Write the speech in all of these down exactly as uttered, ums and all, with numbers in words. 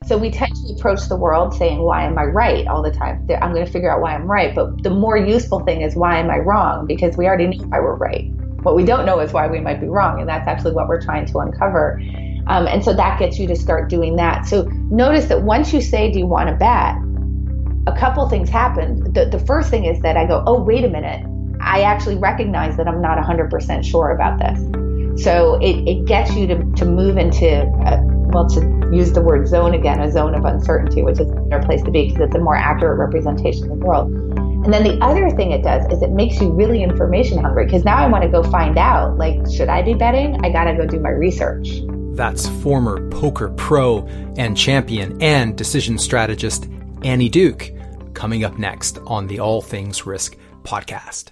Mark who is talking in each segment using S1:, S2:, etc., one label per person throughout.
S1: So we tend to approach the world saying, why am I right all the time? I'm going to figure out why I'm right. But the more useful thing is, why am I wrong? Because we already know why we're right. What we don't know is why we might be wrong. And that's actually what we're trying to uncover. Um, and so that gets you to start doing that. So notice that once you say, do you want to bet? A couple things happen. The, the first thing is that I go, oh, wait a minute. I actually recognize that I'm not one hundred percent sure about this. So it, it gets you to, to move into, a, well, to use the word zone again, a zone of uncertainty, which is a better place to be because it's a more accurate representation of the world. And then the other thing it does is it makes you really information hungry, because now I want to go find out, like, should I be betting? I got to go do my research.
S2: That's former poker pro and champion and decision strategist Annie Duke, coming up next on the All Things Risk podcast.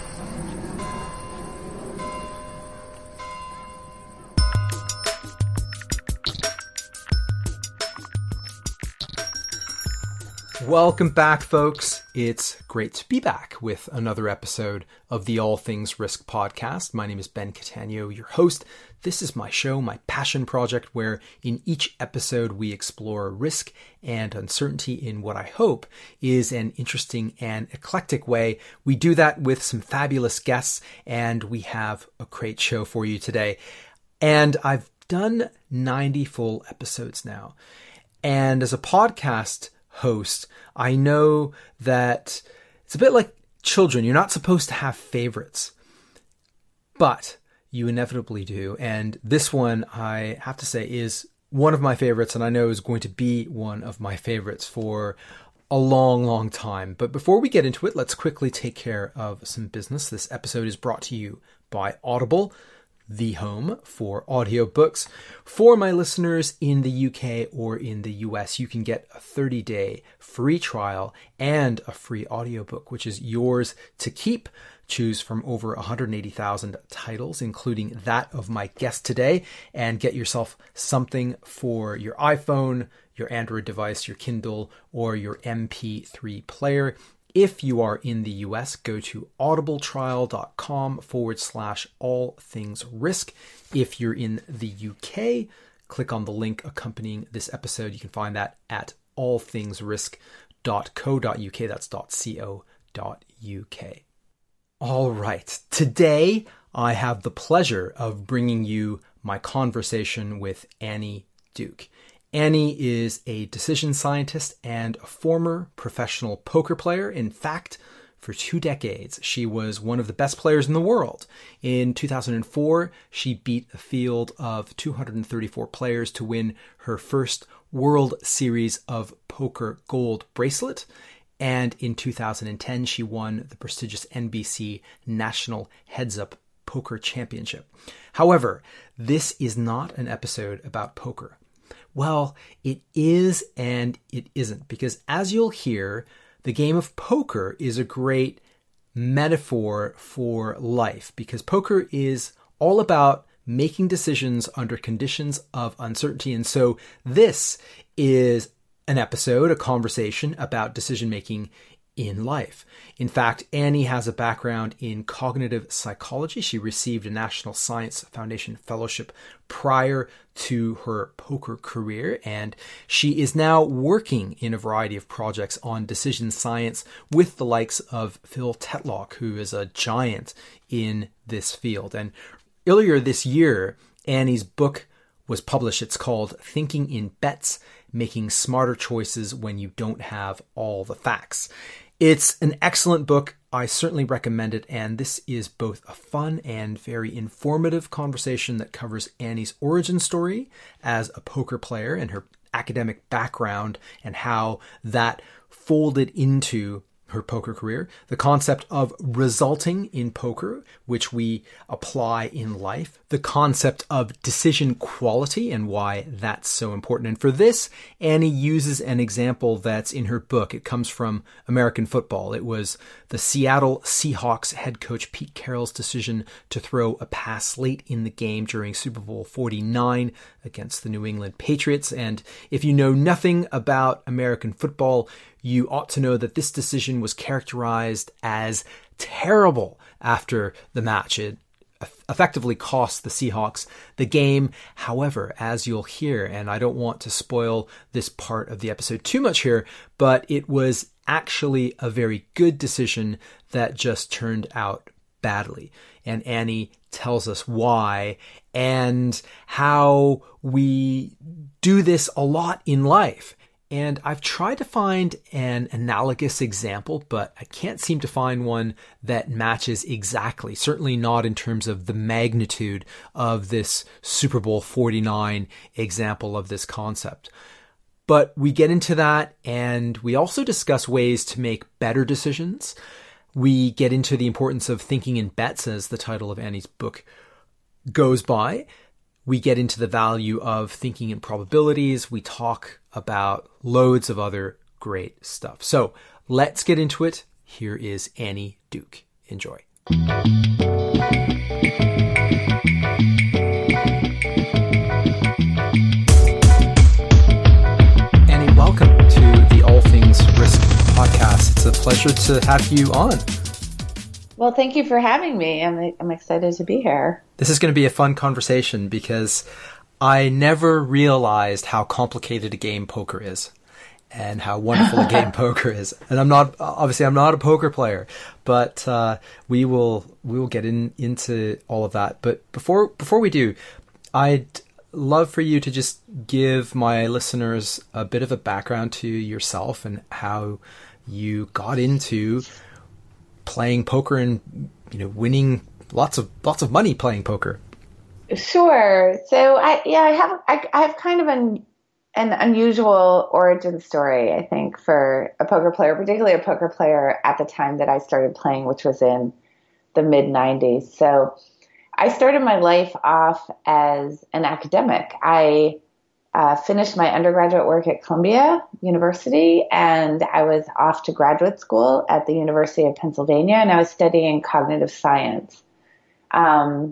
S2: Welcome back, folks. It's great to be back with another episode of the All Things Risk podcast. My name is Ben Catania, your host. This is my show, my passion project, where in each episode we explore risk and uncertainty in what I hope is an interesting and eclectic way. We do that with some fabulous guests, and we have a great show for you today. And I've done ninety full episodes now. And as a podcast host, I know that it's a bit like children. You're not supposed to have favorites, but you inevitably do. And this one, I have to say, is one of my favorites, and I know is going to be one of my favorites for a long, long time. But before we get into it, let's quickly take care of some business. This episode is brought to you by Audible, the home for audiobooks. For my listeners in the U K or in the U S, you can get a thirty-day free trial and a free audiobook, which is yours to keep. Choose from over one hundred eighty thousand titles, including that of my guest today, and get yourself something for your iPhone, your Android device, your Kindle, or your M P three player. If you are in the U S, go to audibletrial.com forward slash all things risk. If you're in the U K, click on the link accompanying this episode. You can find that at all things risk dot co dot uk. That's .co dot uk. All right. Today, I have the pleasure of bringing you my conversation with Annie Duke. Annie is a decision scientist and a former professional poker player. In fact, for two decades, she was one of the best players in the world. In two thousand four, she beat a field of two hundred thirty-four players to win her first World Series of Poker gold bracelet. And in two thousand ten, she won the prestigious N B C National Heads Up Poker Championship. However, this is not an episode about poker. Well, it is and it isn't, because as you'll hear, the game of poker is a great metaphor for life, because poker is all about making decisions under conditions of uncertainty. And so this is an episode, a conversation about decision-making in life. In fact, Annie has a background in cognitive psychology. She received a National Science Foundation fellowship prior to her poker career, and she is now working in a variety of projects on decision science with the likes of Phil Tetlock, who is a giant in this field. And earlier this year, Annie's book was published. It's called Thinking in Bets, Making Smarter Choices When You Don't Have All the Facts. It's an excellent book. I certainly recommend it. And this is both a fun and very informative conversation that covers Annie's origin story as a poker player and her academic background and how that folded into her poker career, the concept of resulting in poker, which we apply in life, the concept of decision quality and why that's so important. And for this, Annie uses an example that's in her book. It comes from American football. It was the Seattle Seahawks head coach Pete Carroll's decision to throw a pass late in the game during Super Bowl forty-nine against the New England Patriots. And if you know nothing about American football, you ought to know that this decision was characterized as terrible after the match. It effectively cost the Seahawks the game. However, as you'll hear, and I don't want to spoil this part of the episode too much here, but it was actually a very good decision that just turned out badly. And Annie tells us why and how we do this a lot in life. And I've tried to find an analogous example, but I can't seem to find one that matches exactly, certainly not in terms of the magnitude of this Super Bowl forty-nine example of this concept. But we get into that, and we also discuss ways to make better decisions. We get into the importance of thinking in bets, as the title of Annie's book goes by. We get into the value of thinking in probabilities. We talk about loads of other great stuff. So let's get into it. Here is Annie Duke. Enjoy. Annie, welcome to the All Things Risk podcast. It's a pleasure to have you on.
S1: Well, thank you for having me. I'm, I'm excited to be here.
S2: This is going to be a fun conversation because I never realized how complicated a game poker is and how wonderful a game poker is. And I'm not, obviously I'm not a poker player, but uh, we will we will get in, into all of that. But before before we do, I'd love for you to just give my listeners a bit of a background to yourself and how you got into playing poker and, you know, winning lots of lots of money playing poker.
S1: Sure. So I yeah I have I, I have kind of an an unusual origin story, I think, for a poker player, particularly a poker player at the time that I started playing, which was in the mid nineties. So I started my life off as an academic. I Uh, finished my undergraduate work at Columbia University, and I was off to graduate school at the University of Pennsylvania, and I was studying cognitive science, um,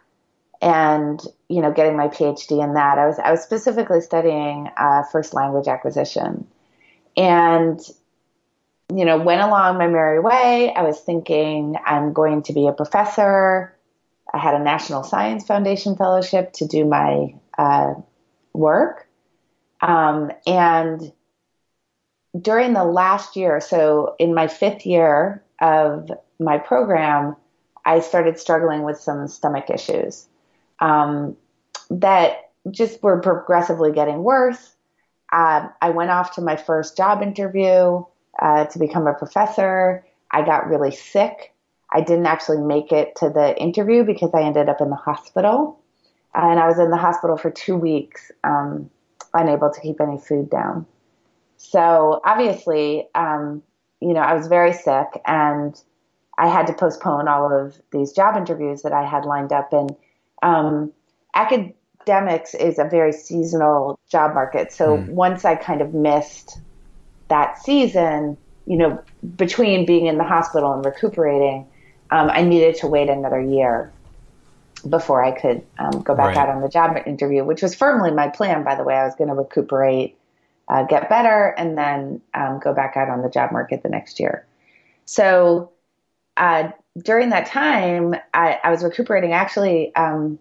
S1: and you know, getting my PhD in that. I was I was specifically studying uh, first language acquisition, and you know, went along my merry way. I was thinking I'm going to be a professor. I had a National Science Foundation fellowship to do my uh, work. Um, and during the last year, so in my fifth year of my program, I started struggling with some stomach issues um, that just were progressively getting worse. Uh, I went off to my first job interview uh, to become a professor. I got really sick. I didn't actually make it to the interview because I ended up in the hospital. And I was in the hospital for two weeks, um, unable to keep any food down. So obviously, um, you know, I was very sick, and I had to postpone all of these job interviews that I had lined up. And um, academics is a very seasonal job market. So mm. once I kind of missed that season, you know, between being in the hospital and recuperating, um, I needed to wait another year before I could um, go back right. out on the job interview, which was firmly my plan, by the way. I was going to recuperate, uh, get better, and then um, go back out on the job market the next year. So uh, during that time, I, I was recuperating, actually um,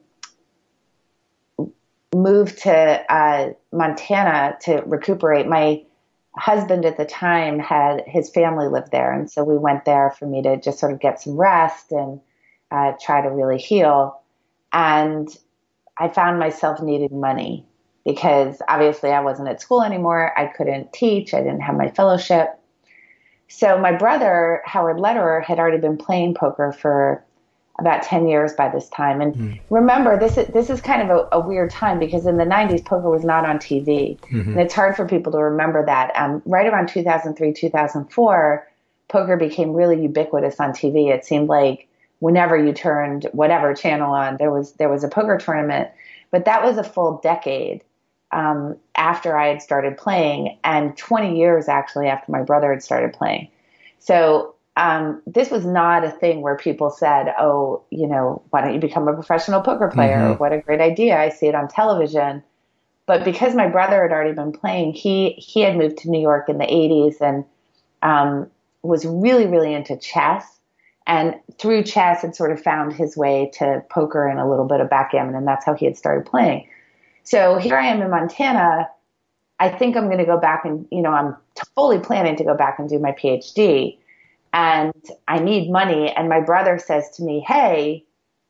S1: moved to uh, Montana to recuperate. My husband at the time had his family lived there, and so we went there for me to just sort of get some rest and uh, try to really heal. And I found myself needing money because obviously I wasn't at school anymore. I couldn't teach. I didn't have my fellowship. So my brother, Howard Lederer, had already been playing poker for about ten years by this time. And mm. remember, this is, this is kind of a, a weird time because in the nineties, poker was not on T V. Mm-hmm. And it's hard for people to remember that. Um, right around two thousand three, two thousand four, poker became really ubiquitous on T V. It seemed like whenever you turned whatever channel on, there was there was a poker tournament. But that was a full decade um, after I had started playing, and twenty years actually after my brother had started playing. So um, this was not a thing where people said, oh, you know, why don't you become a professional poker player? Mm-hmm. What a great idea. I see it on television. But because my brother had already been playing, he he had moved to New York in the eighties and um, was really, really into chess. and through chess had sort of found his way to poker and a little bit of backgammon, and that's how he had started playing. So here I am in Montana. I think I'm going to go back and, you know, I'm fully planning to go back and do my PhD, and I need money. And my brother says to me, hey,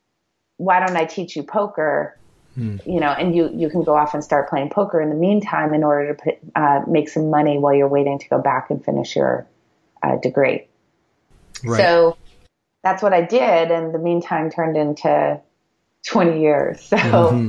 S1: why don't I teach you poker? Hmm. You know, and you, you can go off and start playing poker in the meantime in order to put, uh, make some money while you're waiting to go back and finish your uh, degree. Right. So that's what I did. And the meantime turned into twenty years. So, mm-hmm.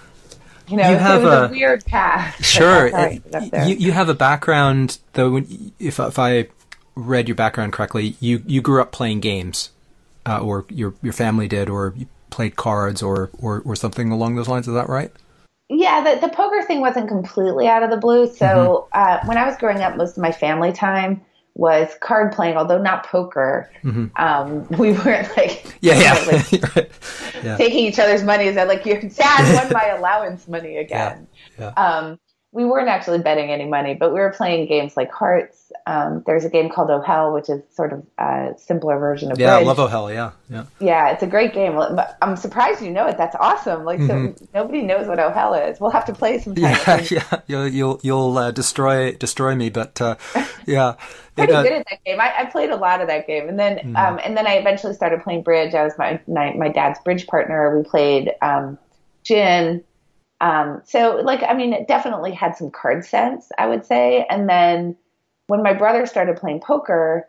S1: you know,
S2: you have
S1: it was a,
S2: a
S1: weird path.
S2: Sure. It, you, you have a background, though, when, if, if I read your background correctly, you, you grew up playing games, uh, or your, your family did, or you played cards or, or, or something along those lines. Is that right?
S1: Yeah, the, the poker thing wasn't completely out of the blue. So mm-hmm. uh, when I was growing up, most of my family time was card playing, although not poker. Mm-hmm. Um, we weren't like,
S2: yeah, yeah.
S1: Know, like right. yeah. taking each other's money. Is that like, your dad won my allowance money again? Yeah. Yeah. Um, we weren't actually betting any money, but we were playing games like Hearts. Um, there's a game called Oh Hell, which is sort of a simpler version of
S2: Yeah,
S1: Bridge.
S2: I love Oh Hell, yeah. Yeah,
S1: yeah, it's a great game. I'm surprised you know it. That's awesome. Like, mm-hmm. so nobody knows what Oh Hell is. We'll have to play sometime.
S2: Yeah, yeah. You'll you'll, you'll uh, destroy destroy me, but uh, yeah.
S1: Pretty it, uh, good at that game. I, I played a lot of that game, and then mm-hmm. um, and then I eventually started playing bridge. I was my my, my dad's bridge partner. We played um, gin. Um, so, like, I mean, it definitely had some card sense, I would say. And then when my brother started playing poker,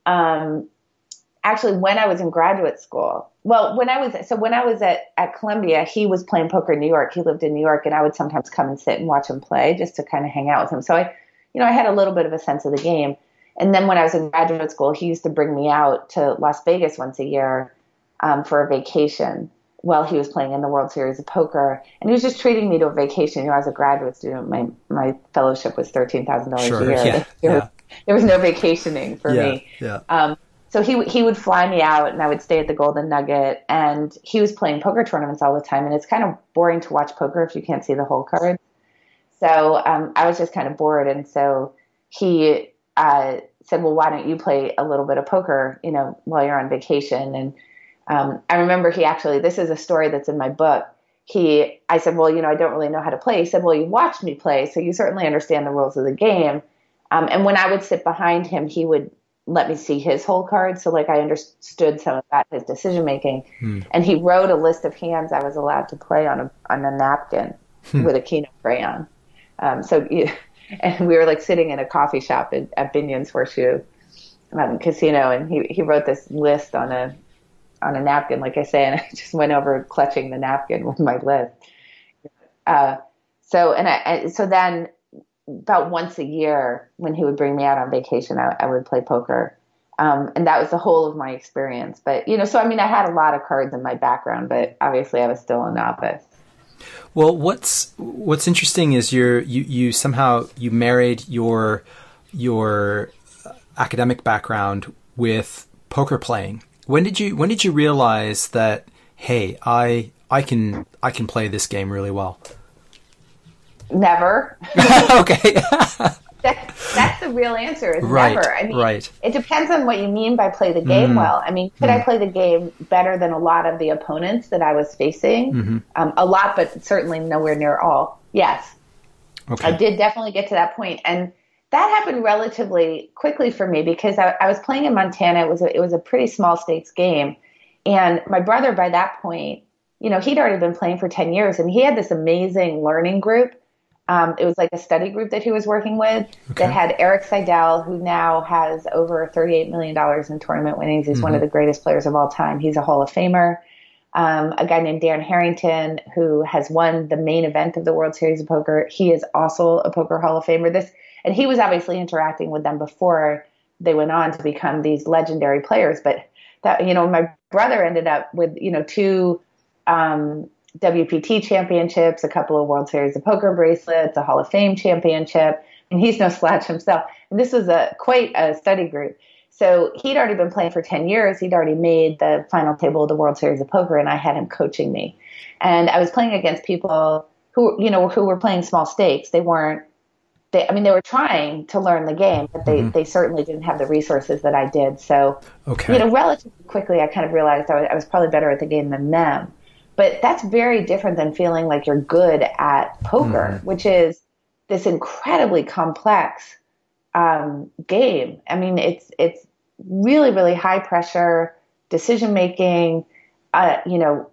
S1: um, actually when I was in graduate school, well, when I was, so when I was at, at Columbia, he was playing poker in New York. He lived in New York, and I would sometimes come and sit and watch him play just to kind of hang out with him. So I, you know, I had a little bit of a sense of the game. And then when I was in graduate school, he used to bring me out to Las Vegas once a year, um, for a vacation, while he was playing in the World Series of Poker. And he was just treating me to a vacation. You know, as a graduate student, my, my fellowship was thirteen thousand dollars
S2: sure,
S1: a year.
S2: Yeah,
S1: there,
S2: yeah.
S1: Was, there was no vacationing for
S2: yeah,
S1: me.
S2: Yeah.
S1: Um, so he, he would fly me out, and I would stay at the Golden Nugget, and he was playing poker tournaments all the time. And it's kind of boring to watch poker if you can't see the whole card. So um, I was just kind of bored. And so he uh, said, well, why don't you play a little bit of poker, you know, while you're on vacation? And Um, I remember he actually, this is a story that's in my book. He, I said, well, you know, I don't really know how to play. He said, well, you watched me play, so you certainly understand the rules of the game. Um, and when I would sit behind him, he would let me see his whole card. So like I understood some of that, his decision making. Hmm. And he wrote a list of hands I was allowed to play on a, on a napkin hmm. with a Keno crayon. Um, so, and we were like sitting in a coffee shop at, at Binion's Horseshoe um, Casino. And he, he wrote this list on a, on a napkin, like I say, and I just went over clutching the napkin with my list. Uh, so, and I, I, so then about once a year when he would bring me out on vacation, I, I would play poker. Um, and that was the whole of my experience. But, you know, so, I mean, I had a lot of cards in my background, but obviously I was still a novice.
S2: Well, what's, what's interesting is you're, you, you somehow, you married your, your academic background with poker playing. When did you when did you realize that, hey, I I can I can play this game really well?
S1: Never.
S2: Okay.
S1: that, that's the real answer is
S2: right,
S1: never. I mean,
S2: right.
S1: It depends on what you mean by play the game mm. well. I mean, could mm. I play the game better than a lot of the opponents that I was facing? Mm-hmm. Um, a lot, but certainly nowhere near all. Yes. Okay. I did definitely get to that point. And that happened relatively quickly for me because I, I was playing in Montana. It was a, it was a pretty small stakes game. And my brother, by that point, you know, he'd already been playing for ten years, and he had this amazing learning group. Um, it was like a study group that he was working with okay. that had Eric Seidel, who now has over thirty-eight million dollars in tournament winnings. He's mm-hmm. one of the greatest players of all time. He's a Hall of Famer. Um, a guy named Dan Harrington, who has won the main event of the World Series of Poker. He is also a Poker Hall of Famer. This And he was obviously interacting with them before they went on to become these legendary players. But that, you know, my brother ended up with, you know, two um, W P T championships, a couple of World Series of Poker bracelets, a Hall of Fame championship, and he's no slouch himself. And this was a quite a study group. So he'd already been playing for ten years. He'd already made the final table of the World Series of Poker, and I had him coaching me. And I was playing against people who, you know, who were playing small stakes. They weren't they, I mean, they were trying to learn the game, but they, mm-hmm. they certainly didn't have the resources that I did. So, okay. you know, relatively quickly, I kind of realized I was, I was probably better at the game than them. But that's very different than feeling like you're good at poker, mm-hmm. which is this incredibly complex um, game. I mean, it's it's really, really high pressure decision making. Uh, you know,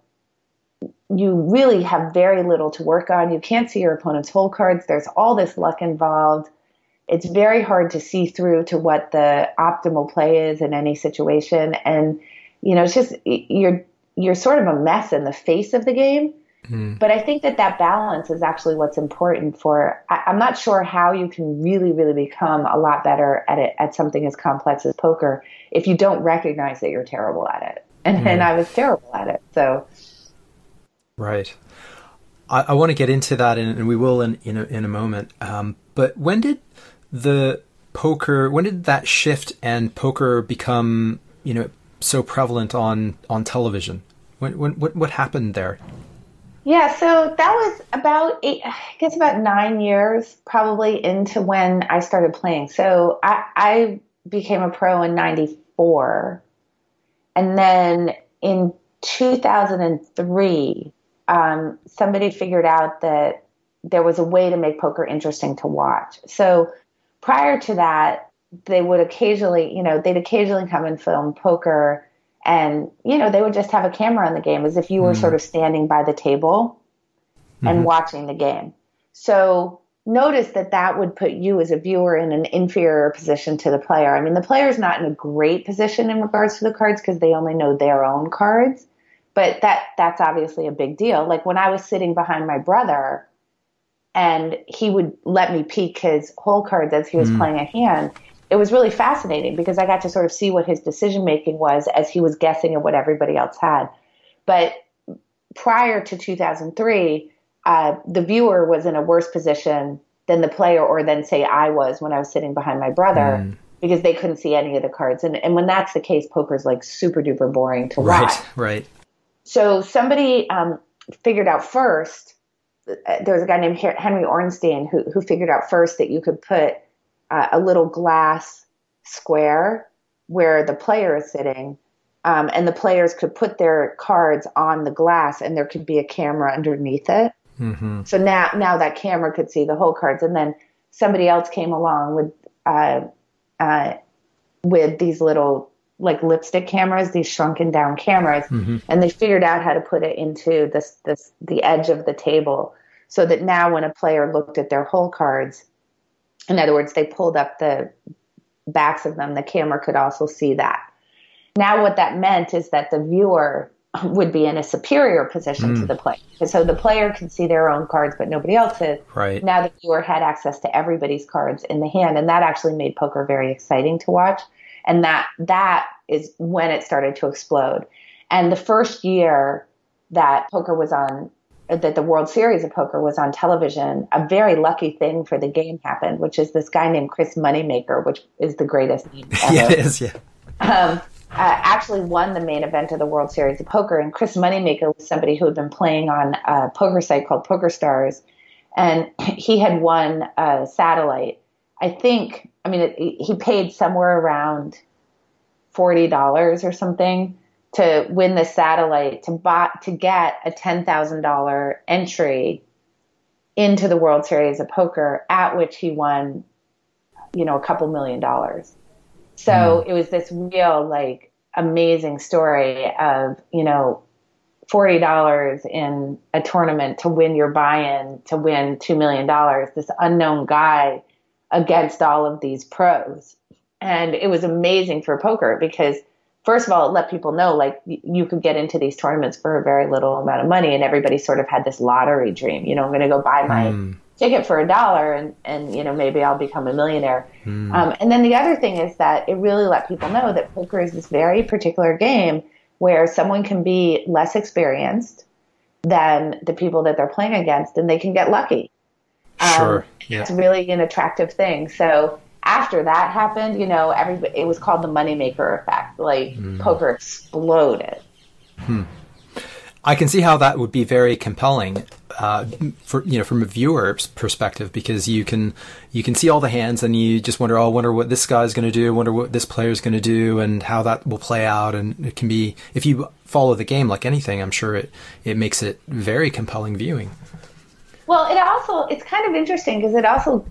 S1: you really have very little to work on. You can't see your opponent's hole cards. There's all this luck involved. It's very hard to see through to what the optimal play is in any situation. And, you know, it's just, you're, you're sort of a mess in the face of the game. Mm. But I think that that balance is actually what's important for, I, I'm not sure how you can really, really become a lot better at it, at something as complex as poker, if you don't recognize that you're terrible at it. And, mm. and I was terrible at it. So.
S2: Right. I, I want to get into that, and, and we will in, in, a, in a moment. Um, but when did the poker, when did that shift and poker become, you know, so prevalent on, on television? When, when, what, what happened there?
S1: Yeah, so that was about eight, I guess about nine years probably into when I started playing. So I, I became a pro in ninety-four. And then in two thousand three, um, somebody figured out that there was a way to make poker interesting to watch. So prior to that, they would occasionally, you know, they'd occasionally come and film poker, and, you know, they would just have a camera on the game as if you were mm. sort of standing by the table mm-hmm. and watching the game. So notice that that would put you as a viewer in an inferior position to the player. I mean, the player's not in a great position in regards to the cards because they only know their own cards, but that that's obviously a big deal. Like when I was sitting behind my brother and he would let me peek his hole cards as he was mm. playing a hand, it was really fascinating because I got to sort of see what his decision making was as he was guessing at what everybody else had. But prior to two thousand three, uh, the viewer was in a worse position than the player, or than say I was when I was sitting behind my brother, mm. because they couldn't see any of the cards. And, and when that's the case, poker's like super duper boring to watch.
S2: Right, right.
S1: So somebody um, figured out first, there was a guy named Henry Ornstein who, who figured out first that you could put uh, a little glass square where the player is sitting, um, and the players could put their cards on the glass and there could be a camera underneath it. Mm-hmm. So now, now that camera could see the whole cards. And then somebody else came along with, uh, uh, with these little like lipstick cameras, these shrunken down cameras. Mm-hmm. And they figured out how to put it into this, this, the edge of the table so that now when a player looked at their whole cards, in other words, they pulled up the backs of them, the camera could also see that. Now what that meant is that the viewer would be in a superior position mm. to the player. So the player can see their own cards, but nobody else's.
S2: Right.
S1: Now the viewer had access to everybody's cards in the hand, and that actually made poker very exciting to watch. And that that is when it started to explode. And the first year that poker was on, that the World Series of Poker was on television, a very lucky thing for the game happened, which is this guy named Chris Moneymaker, which is the greatest name ever.
S2: Yeah, it is, yeah.
S1: Um, uh, actually won the main event of the World Series of Poker. And Chris Moneymaker was somebody who had been playing on a poker site called PokerStars. And he had won a satellite. I think, I mean, it, he paid somewhere around forty dollars or something to win the satellite, to buy, to get a ten thousand dollars entry into the World Series of Poker, at which he won, you know, a couple million dollars. So mm. it was this real, like, amazing story of, you know, forty dollars in a tournament to win your buy-in, to win two million dollars, this unknown guy against all of these pros. And it was amazing for poker because, first of all, it let people know, like, you could get into these tournaments for a very little amount of money, and everybody sort of had this lottery dream. You know, I'm going to go buy my mm. ticket for a dollar and, and, you know, maybe I'll become a millionaire. Mm. Um, and then the other thing is that it really let people know that poker is this very particular game where someone can be less experienced than the people that they're playing against, and they can get lucky.
S2: Sure.
S1: Um,
S2: yeah.
S1: It's really an attractive thing. So after that happened, you know, everybody, it was called the moneymaker effect. Like mm. poker exploded.
S2: Hmm. I can see how that would be very compelling. uh, for you know from a viewer's perspective, because you can you can see all the hands and you just wonder, oh, I wonder what this guy's going to do, I wonder what this player's going to do, and how that will play out. And it can be, if you follow the game like anything, I'm sure it it makes it very compelling viewing.
S1: Well, it also it's kind of interesting because it also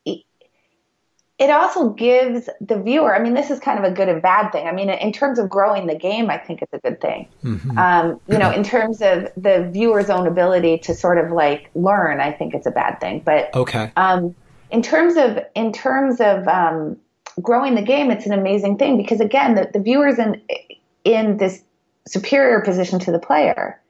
S1: it also gives the viewer, I mean, this is kind of a good and bad thing. I mean, in terms of growing the game, I think it's a good thing. Mm-hmm. Um, you know, in terms of the viewer's own ability to sort of like learn, I think it's a bad thing. But
S2: okay.
S1: um, in terms of in terms of um, growing the game, it's an amazing thing because again, the, the viewer's in in this superior position to the player.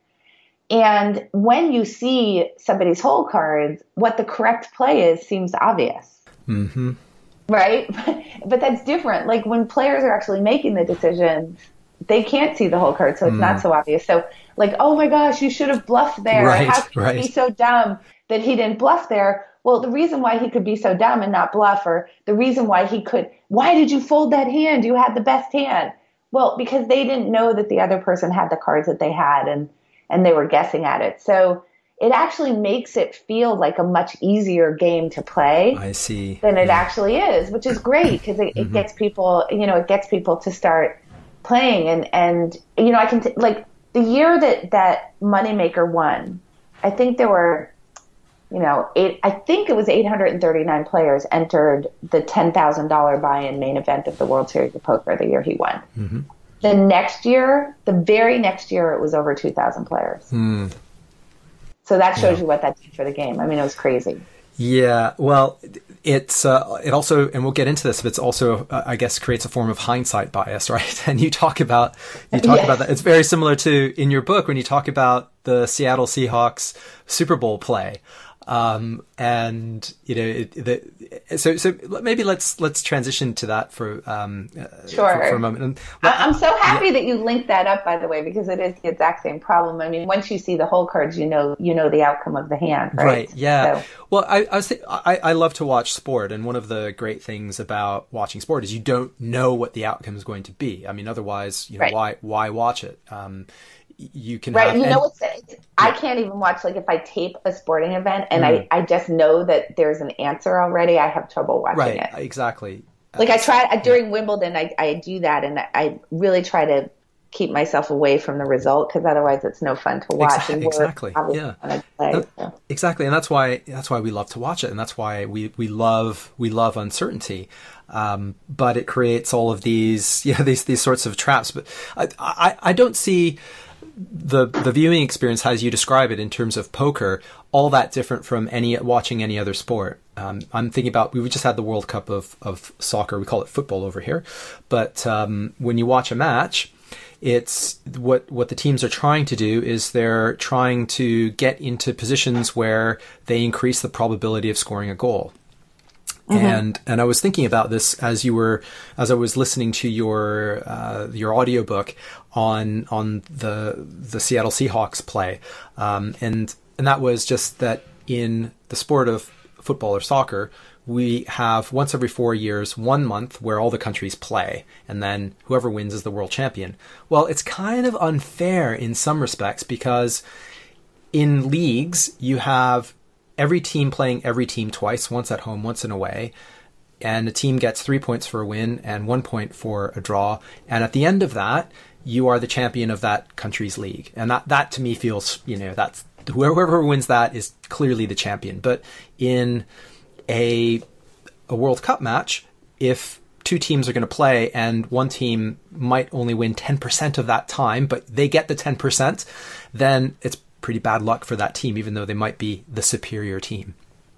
S1: And when you see somebody's hole cards, what the correct play is seems obvious.
S2: Mm-hmm.
S1: Right? But that's different. Like when players are actually making the decisions, they can't see the whole card, so it's mm. not so obvious. So like, oh my gosh, you should have bluffed there.
S2: Right,
S1: How could
S2: right.
S1: he be so dumb that he didn't bluff there? Well, the reason why he could be so dumb and not bluff, or the reason why he could, why did you fold that hand? You had the best hand. Well, because they didn't know that the other person had the cards that they had, and, and they were guessing at it. So it actually makes it feel like a much easier game to play.
S2: I see.
S1: Than it
S2: yeah. actually
S1: is, which is great because it, mm-hmm. it gets people, you know, it gets people to start playing. And, and you know, I can, t- like, the year that, that Moneymaker won, I think there were, you know, eight, I think it was eight hundred thirty-nine players entered the ten thousand dollars buy-in main event of the World Series of Poker the year he won. Mm-hmm. The next year, the very next year, it was over two thousand players. Mm. So that shows yeah. you what that did for the game. I mean, it was crazy.
S2: Yeah, well, it's uh, it also, and we'll get into this, but it's also, uh, I guess, creates a form of hindsight bias, right? And you talk about you talk yes. about that. It's very similar to in your book when you talk about the Seattle Seahawks Super Bowl play. Um, and you know, it, the, so so maybe let's let's transition to that for um
S1: sure
S2: for, for a moment. And,
S1: I'm so happy yeah. that you linked that up, by the way, because it is the exact same problem. I mean, once you see the whole cards, you know you know the outcome of the hand, right?
S2: Right. Yeah.
S1: So.
S2: Well, I I, was th- I I love to watch sport, and one of the great things about watching sport is you don't know what the outcome is going to be. I mean, otherwise, you know, right. why why watch it? Um, you can
S1: right
S2: have,
S1: you
S2: and,
S1: know what's yeah. I can't even watch, like, if I tape a sporting event and mm. I, I just know that there's an answer already, I have trouble watching
S2: right,
S1: it.
S2: Exactly.
S1: Like I try during yeah. Wimbledon, I, I do that, and I really try to keep myself away from the result because otherwise it's no fun to watch.
S2: Exactly.
S1: And
S2: exactly. Yeah.
S1: Play,
S2: that,
S1: so.
S2: Exactly, and that's why that's why we love to watch it, and that's why we, we love we love uncertainty. Um, but it creates all of these you know these these sorts of traps. But I I, I don't see the the viewing experience as you describe it in terms of poker all that different from any watching any other sport. Um, I'm thinking about, we just had the World Cup of, of soccer. We call it football over here. But um, when you watch a match, it's what what the teams are trying to do is they're trying to get into positions where they increase the probability of scoring a goal. Mm-hmm. And and I was thinking about this as you were as I was listening to your uh, your audiobook on on the the Seattle Seahawks play, um, and and that was just that in the sport of football or soccer, we have once every four years one month where all the countries play, and then whoever wins is the world champion. Well, it's kind of unfair in some respects because in leagues you have every team playing every team twice, once at home, once in away. And a team gets three points for a win and one point for a draw. And at the end of that, you are the champion of that country's league. And that, that to me feels, you know, that's whoever wins that is clearly the champion. But in a, a World Cup match, if two teams are going to play and one team might only win ten percent of that time, but they get the ten percent, then it's pretty bad luck for that team, even though they might be the superior team.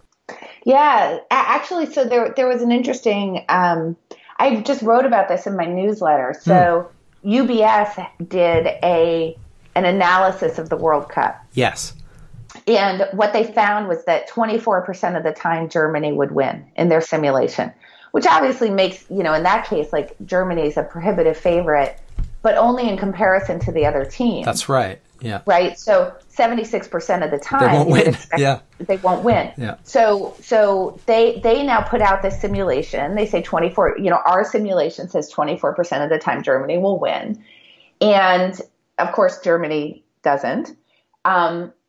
S1: Yeah, actually, so there there was an interesting, um, I just wrote about this in my newsletter. So mm. U B S did a an analysis of the World Cup.
S2: Yes.
S1: And what they found was that twenty-four percent of the time Germany would win in their simulation, which obviously makes, you know, in that case, like Germany is a prohibitive favorite, but only in comparison to the other team.
S2: That's right. Yeah.
S1: Right. So seventy-six percent of the time
S2: they won't win. Yeah.
S1: They won't win.
S2: Yeah.
S1: So so they they now put out this simulation. They say twenty-four, you know, our simulation says twenty-four percent of the time Germany will win. And of course Germany doesn't. Um,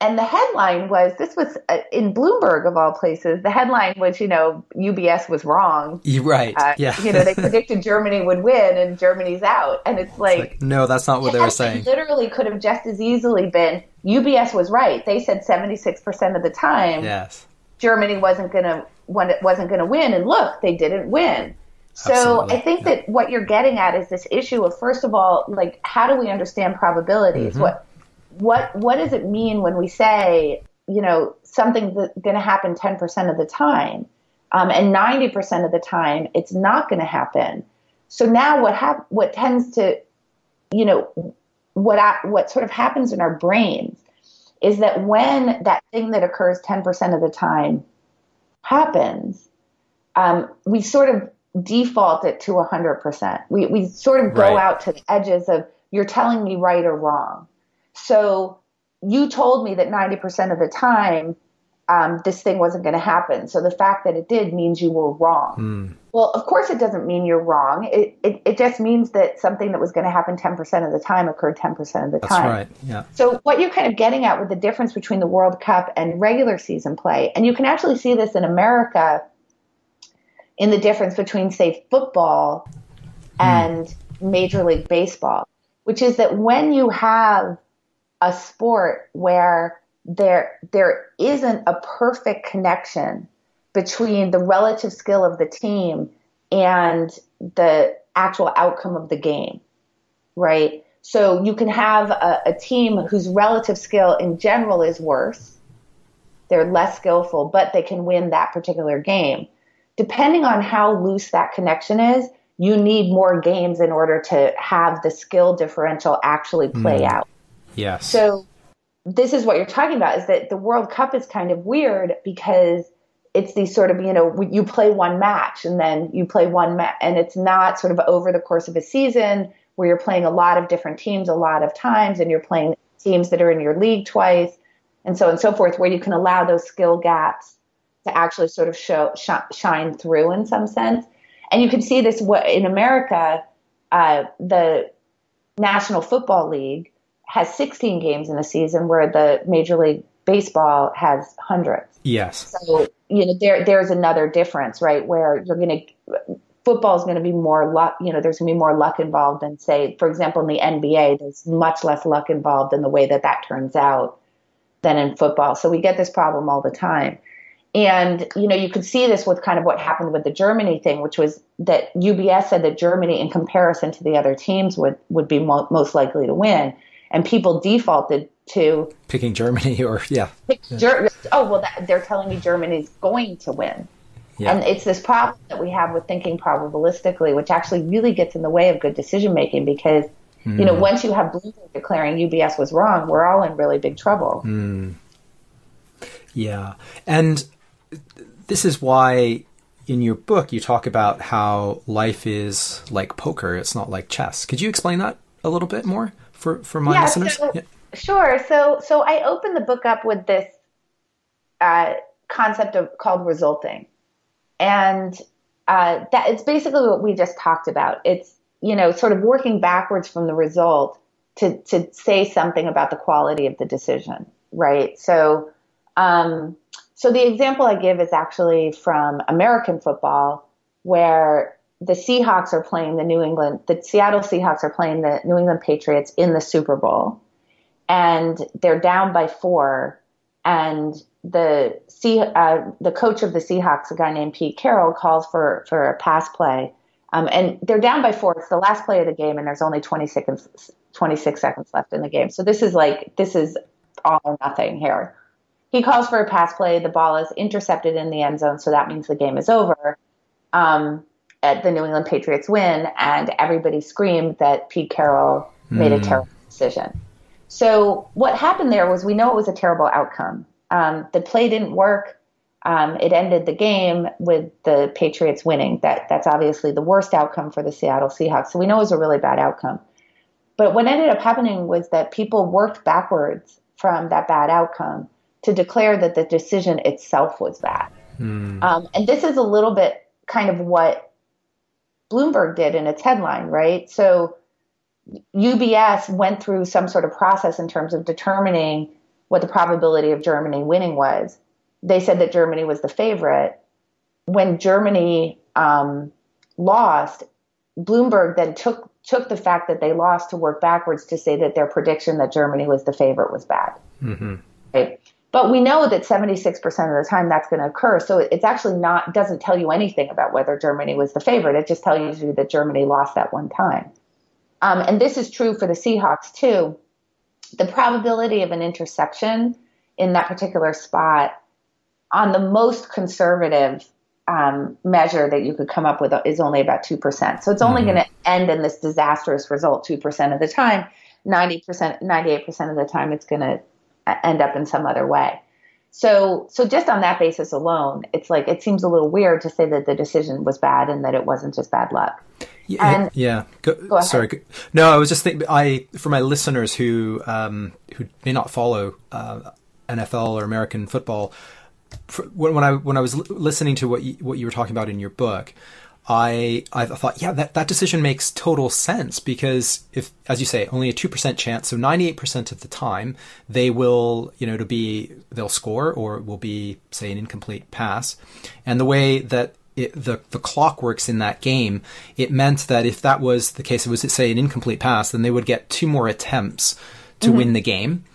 S1: and the headline was, this was uh, in Bloomberg of all places, the headline was, you know, U B S was wrong.
S2: You're right.
S1: Uh,
S2: yeah.
S1: You know, they predicted Germany would win and Germany's out. And it's like,
S2: it's like no, that's not what they were saying.
S1: Literally could have just as easily been U B S was right. They said seventy-six percent of the time
S2: yes.
S1: Germany wasn't going to when it wasn't going to win. And look, they didn't win. So
S2: Absolutely.
S1: I think
S2: yeah.
S1: that what you're getting at is this issue of, first of all, like, how do we understand probabilities?
S2: Mm-hmm.
S1: What What what does it mean when we say, you know, something's going to happen ten percent of the time, um, and ninety percent of the time it's not going to happen? So now what hap- what tends to, you know, what I, what sort of happens in our brains is that when that thing that occurs ten percent of the time happens, um, we sort of default it to one hundred percent. We we sort of go
S2: right.
S1: out to the edges of, you're telling me right or wrong. So you told me that ninety percent of the time um, this thing wasn't going to happen. So the fact that it did means you were wrong.
S2: Mm.
S1: Well, of course it doesn't mean you're wrong. It, it, it just means that something that was going to happen ten percent of the time occurred ten percent of the
S2: That's
S1: time.
S2: right. Yeah.
S1: So what you're kind of getting at with the difference between the World Cup and regular season play, and you can actually see this in America in the difference between, say, football and mm. Major League Baseball, which is that when you have a sport where there there isn't a perfect connection between the relative skill of the team and the actual outcome of the game, right? So you can have a, a team whose relative skill in general is worse. They're less skillful, but they can win that particular game. Depending on how loose that connection is, you need more games in order to have the skill differential actually play mm. out.
S2: Yes.
S1: So this is what you're talking about, is that the World Cup is kind of weird because it's these sort of, you know, you play one match and then you play one match, and it's not sort of over the course of a season where you're playing a lot of different teams a lot of times, and you're playing teams that are in your league twice, and so on and so forth, where you can allow those skill gaps to actually sort of show sh- shine through in some sense. And you can see this in America. Uh, the National Football League has sixteen games in a season, where the Major League Baseball has hundreds.
S2: Yes.
S1: So, you know, there there's another difference, right? Where you're going to, football is going to be more luck, you know, there's going to be more luck involved than, say, for example, in the N B A, there's much less luck involved in the way that that turns out than in football. So we get this problem all the time. And, you know, you could see this with kind of what happened with the Germany thing, which was that U B S said that Germany, in comparison to the other teams, would, would be mo- most likely to win. And people defaulted to
S2: picking Germany or, yeah.
S1: Pick Ger- oh, well, that, they're telling me Germany's going to win. Yeah. And it's this problem that we have with thinking probabilistically, which actually really gets in the way of good decision making, because, mm. you know, once you have Bloomberg declaring U B S was wrong, we're all in really big trouble.
S2: Mm. Yeah. And this is why in your book you talk about how life is like poker. It's not like chess. Could you explain that a little bit more for, for my
S1: yeah,
S2: listeners?
S1: So,
S2: yeah.
S1: Sure. So so I opened the book up with this uh, concept of called resulting. And uh, that it's basically what we just talked about. It's, you know, sort of working backwards from the result to, to say something about the quality of the decision, right? So um, so the example I give is actually from American football, where the Seahawks are playing the New England, the Seattle Seahawks are playing the New England Patriots in the Super Bowl. And they're down by four, and the C, uh, the coach of the Seahawks, a guy named Pete Carroll, calls for, for a pass play. Um, and they're down by four. It's the last play of the game, and there's only twenty seconds, twenty-six seconds left in the game. So this is like, this is all or nothing here. He calls for a pass play. The ball is intercepted in the end zone, so that means the game is over. Um, the New England Patriots win, and everybody screamed that Pete Carroll made mm. a terrible decision. So what happened there was, we know it was a terrible outcome. Um, the play didn't work. Um, it ended the game with the Patriots winning. That that's obviously the worst outcome for the Seattle Seahawks. So we know it was a really bad outcome. But what ended up happening was that people worked backwards from that bad outcome to declare that the decision itself was bad. Hmm. Um, and this is a little bit kind of what Bloomberg did in its headline, right? So U B S went through some sort of process in terms of determining what the probability of Germany winning was. They said that Germany was the favorite. When Germany um, lost, Bloomberg then took took the fact that they lost to work backwards to say that their prediction that Germany was the favorite was bad. Mm-hmm. Right? But we know that seventy-six percent of the time that's going to occur. So it's actually not, doesn't tell you anything about whether Germany was the favorite. It just tells you that Germany lost that one time. Um, and this is true for the Seahawks too. The probability of an interception in that particular spot on the most conservative um, measure that you could come up with is only about two percent. So it's only mm-hmm. going to end in this disastrous result two percent of the time. ninety percent, ninety-eight percent of the time it's going to end up in some other way. So, so just on that basis alone, it's like, it seems a little weird to say that the decision was bad and that it wasn't just bad luck.
S2: Yeah. And, yeah. Go, go sorry. Go, no, I was just thinking, I, for my listeners who, um, who may not follow, uh, N F L or American football, for, when, when I, when I was l- listening to what you, what you were talking about in your book, I I thought, yeah, that, that decision makes total sense because if, as you say, only a two percent chance, so ninety-eight percent of the time they will, you know, to be, they'll score or it will be, say, an incomplete pass. And the way that it, the, the clock works in that game, it meant that if that was the case, it was, say, an incomplete pass, then they would get two more attempts to mm-hmm. win the game.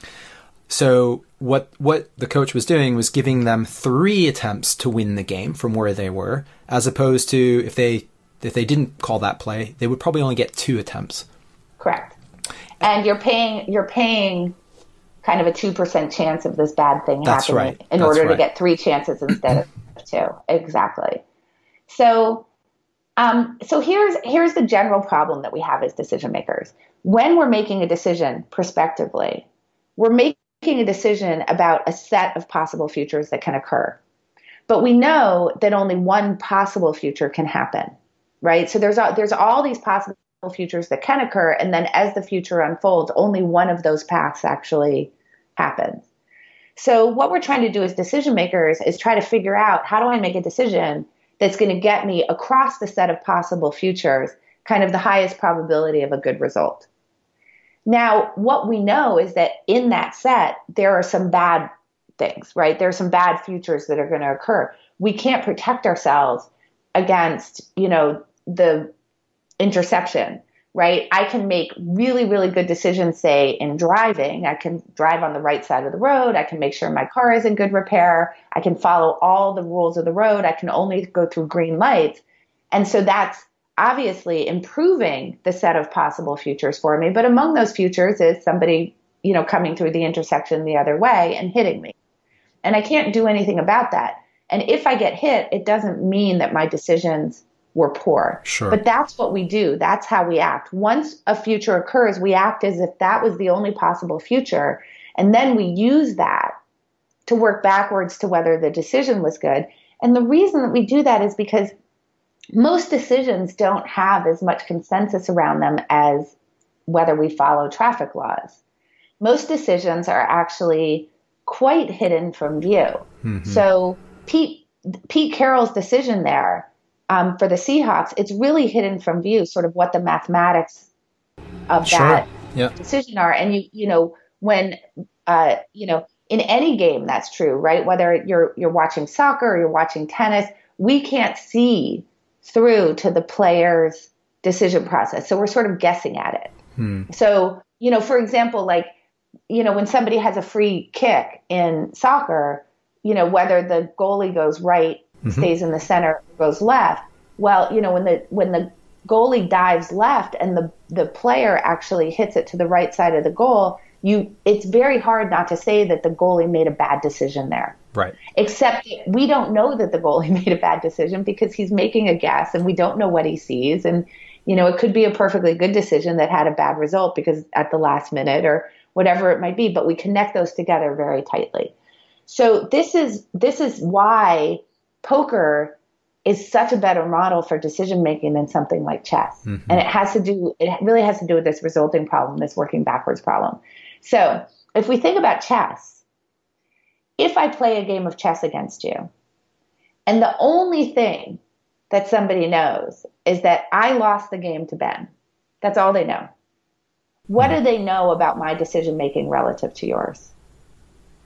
S2: So what what the coach was doing was giving them three attempts to win the game from where they were, as opposed to if they if they didn't call that play, they would probably only get two attempts.
S1: Correct. And you're paying you're paying kind of a two percent chance of this bad thing
S2: That's
S1: happening
S2: right.
S1: in
S2: That's
S1: order
S2: right.
S1: to get three chances instead of two. Exactly. So um, so here's here's the general problem that we have as decision makers. When we're making a decision prospectively, we're making making a decision about a set of possible futures that can occur. But we know that only one possible future can happen, right? So there's there's all these possible futures that can occur, and then as the future unfolds, only one of those paths actually happens. So what we're trying to do as decision makers is try to figure out, how do I make a decision that's going to get me across the set of possible futures, kind of the highest probability of a good result. Now, what we know is that in that set, there are some bad things, right? There are some bad futures that are going to occur. We can't protect ourselves against, you know, the interception, right? I can make really, really good decisions, say, in driving. I can drive on the right side of the road. I can make sure my car is in good repair. I can follow all the rules of the road. I can only go through green lights. And so that's obviously improving the set of possible futures for me. But among those futures is somebody, you know, coming through the intersection the other way and hitting me. And I can't do anything about that. And if I get hit, it doesn't mean that my decisions were poor.
S2: Sure.
S1: But that's what we do. That's how we act. Once a future occurs, we act as if that was the only possible future. And then we use that to work backwards to whether the decision was good. And the reason that we do that is because most decisions don't have as much consensus around them as whether we follow traffic laws. Most decisions are actually quite hidden from view. Mm-hmm. So Pete Pete Carroll's decision there um, for the Seahawks, it's really hidden from view, sort of what the mathematics of
S2: sure.
S1: that
S2: yeah.
S1: decision are. And you you know when uh, you know in any game that's true, right? Whether you're you're watching soccer or you're watching tennis, we can't see through to the player's decision process. So we're sort of guessing at it. Hmm. So, you know, for example, like, you know, when somebody has a free kick in soccer, you know, whether the goalie goes right, mm-hmm. stays in the center, goes left. Well, you know, when the when the goalie dives left and the, the player actually hits it to the right side of the goal, you it's very hard not to say that the goalie made a bad decision there.
S2: Right.
S1: Except we don't know that the goalie made a bad decision because he's making a guess and we don't know what he sees. And, you know, it could be a perfectly good decision that had a bad result because at the last minute or whatever it might be, but we connect those together very tightly. So this is, this is why poker is such a better model for decision making than something like chess. Mm-hmm. And it has to do, it really has to do with this resulting problem, this working backwards problem. So if we think about chess, if I play a game of chess against you, and the only thing that somebody knows is that I lost the game to Ben, that's all they know. What do they know about my decision-making relative to yours?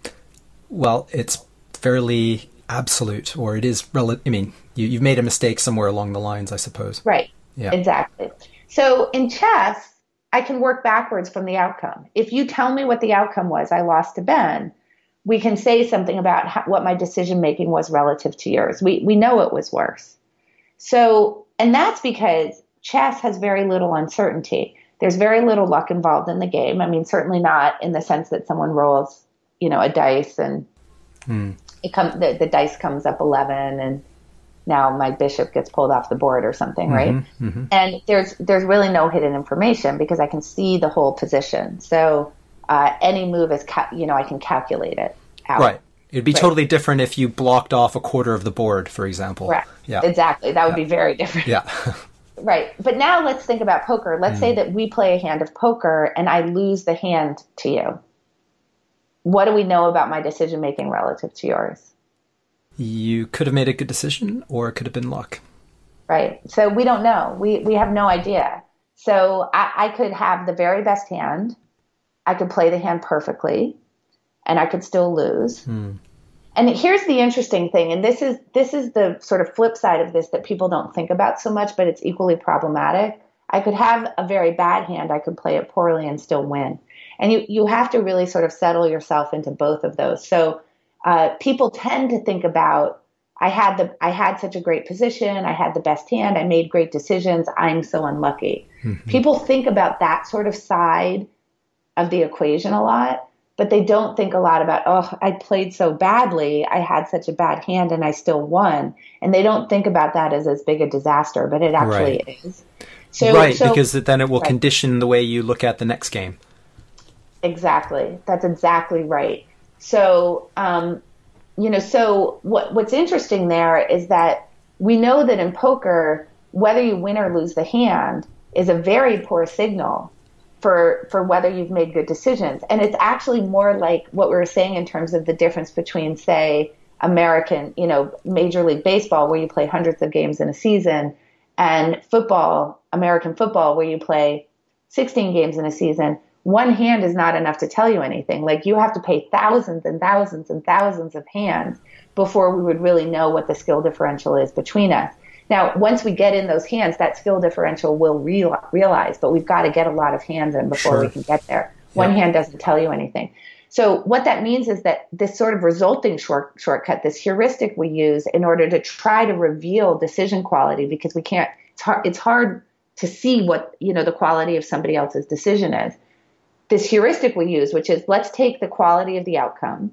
S2: Well, it's fairly absolute, or it is rel- I mean, you, you've made a mistake somewhere along the lines, I suppose.
S1: Right.
S2: Yeah.
S1: Exactly. So in chess, I can work backwards from the outcome. If you tell me what the outcome was, I lost to Ben, we can say something about how, what my decision making was relative to yours. We we know it was worse. So, and that's because chess has very little uncertainty. There's very little luck involved in the game. I mean, certainly not in the sense that someone rolls, you know, a dice and mm. it comes the, the dice comes up eleven and now my bishop gets pulled off the board or something, right? Mm-hmm, mm-hmm. And there's there's really no hidden information because I can see the whole position. So uh, any move is, ca- you know, I can calculate it out.
S2: Right. It'd be
S1: right.
S2: totally different if you blocked off a quarter of the board, for example.
S1: Right.
S2: Yeah.
S1: Exactly. That would
S2: yeah.
S1: be very different.
S2: Yeah.
S1: Right. But now let's think about poker. Let's mm. say that we play a hand of poker and I lose the hand to you. What do we know about my decision making relative to yours?
S2: You could have made a good decision or it could have been luck.
S1: Right. So we don't know. We we have no idea. So I, I could have the very best hand. I could play the hand perfectly and I could still lose. Mm. And here's the interesting thing. And this is this is the sort of flip side of this that people don't think about so much, but it's equally problematic. I could have a very bad hand. I could play it poorly and still win. And you, you have to really sort of settle yourself into both of those. So Uh, people tend to think about, I had the, I had such a great position. I had the best hand. I made great decisions. I'm so unlucky. Mm-hmm. People think about that sort of side of the equation a lot, but they don't think a lot about, oh, I played so badly. I had such a bad hand and I still won. And they don't think about that as as big a disaster, but it actually
S2: right.
S1: is. So,
S2: right.
S1: So,
S2: because then it will
S1: right.
S2: condition the way you look at the next game.
S1: Exactly. That's exactly right. So, um, you know, so what, what's interesting there is that we know that in poker, whether you win or lose the hand is a very poor signal for, for whether you've made good decisions. And it's actually more like what we were saying in terms of the difference between, say, American, you know, Major League Baseball, where you play hundreds of games in a season, and football, American football, where you play sixteen games in a season. One hand is not enough to tell you anything. Like you have to pay thousands and thousands and thousands of hands before we would really know what the skill differential is between us. Now, once we get in those hands, that skill differential will real, realize, but we've got to get a lot of hands in before sure. we can get there. One yeah. hand doesn't tell you anything. So what that means is that this sort of resulting short, shortcut, this heuristic we use in order to try to reveal decision quality, because we can't, it's hard, it's hard to see what, you know, the quality of somebody else's decision is. This heuristic we use, which is let's take the quality of the outcome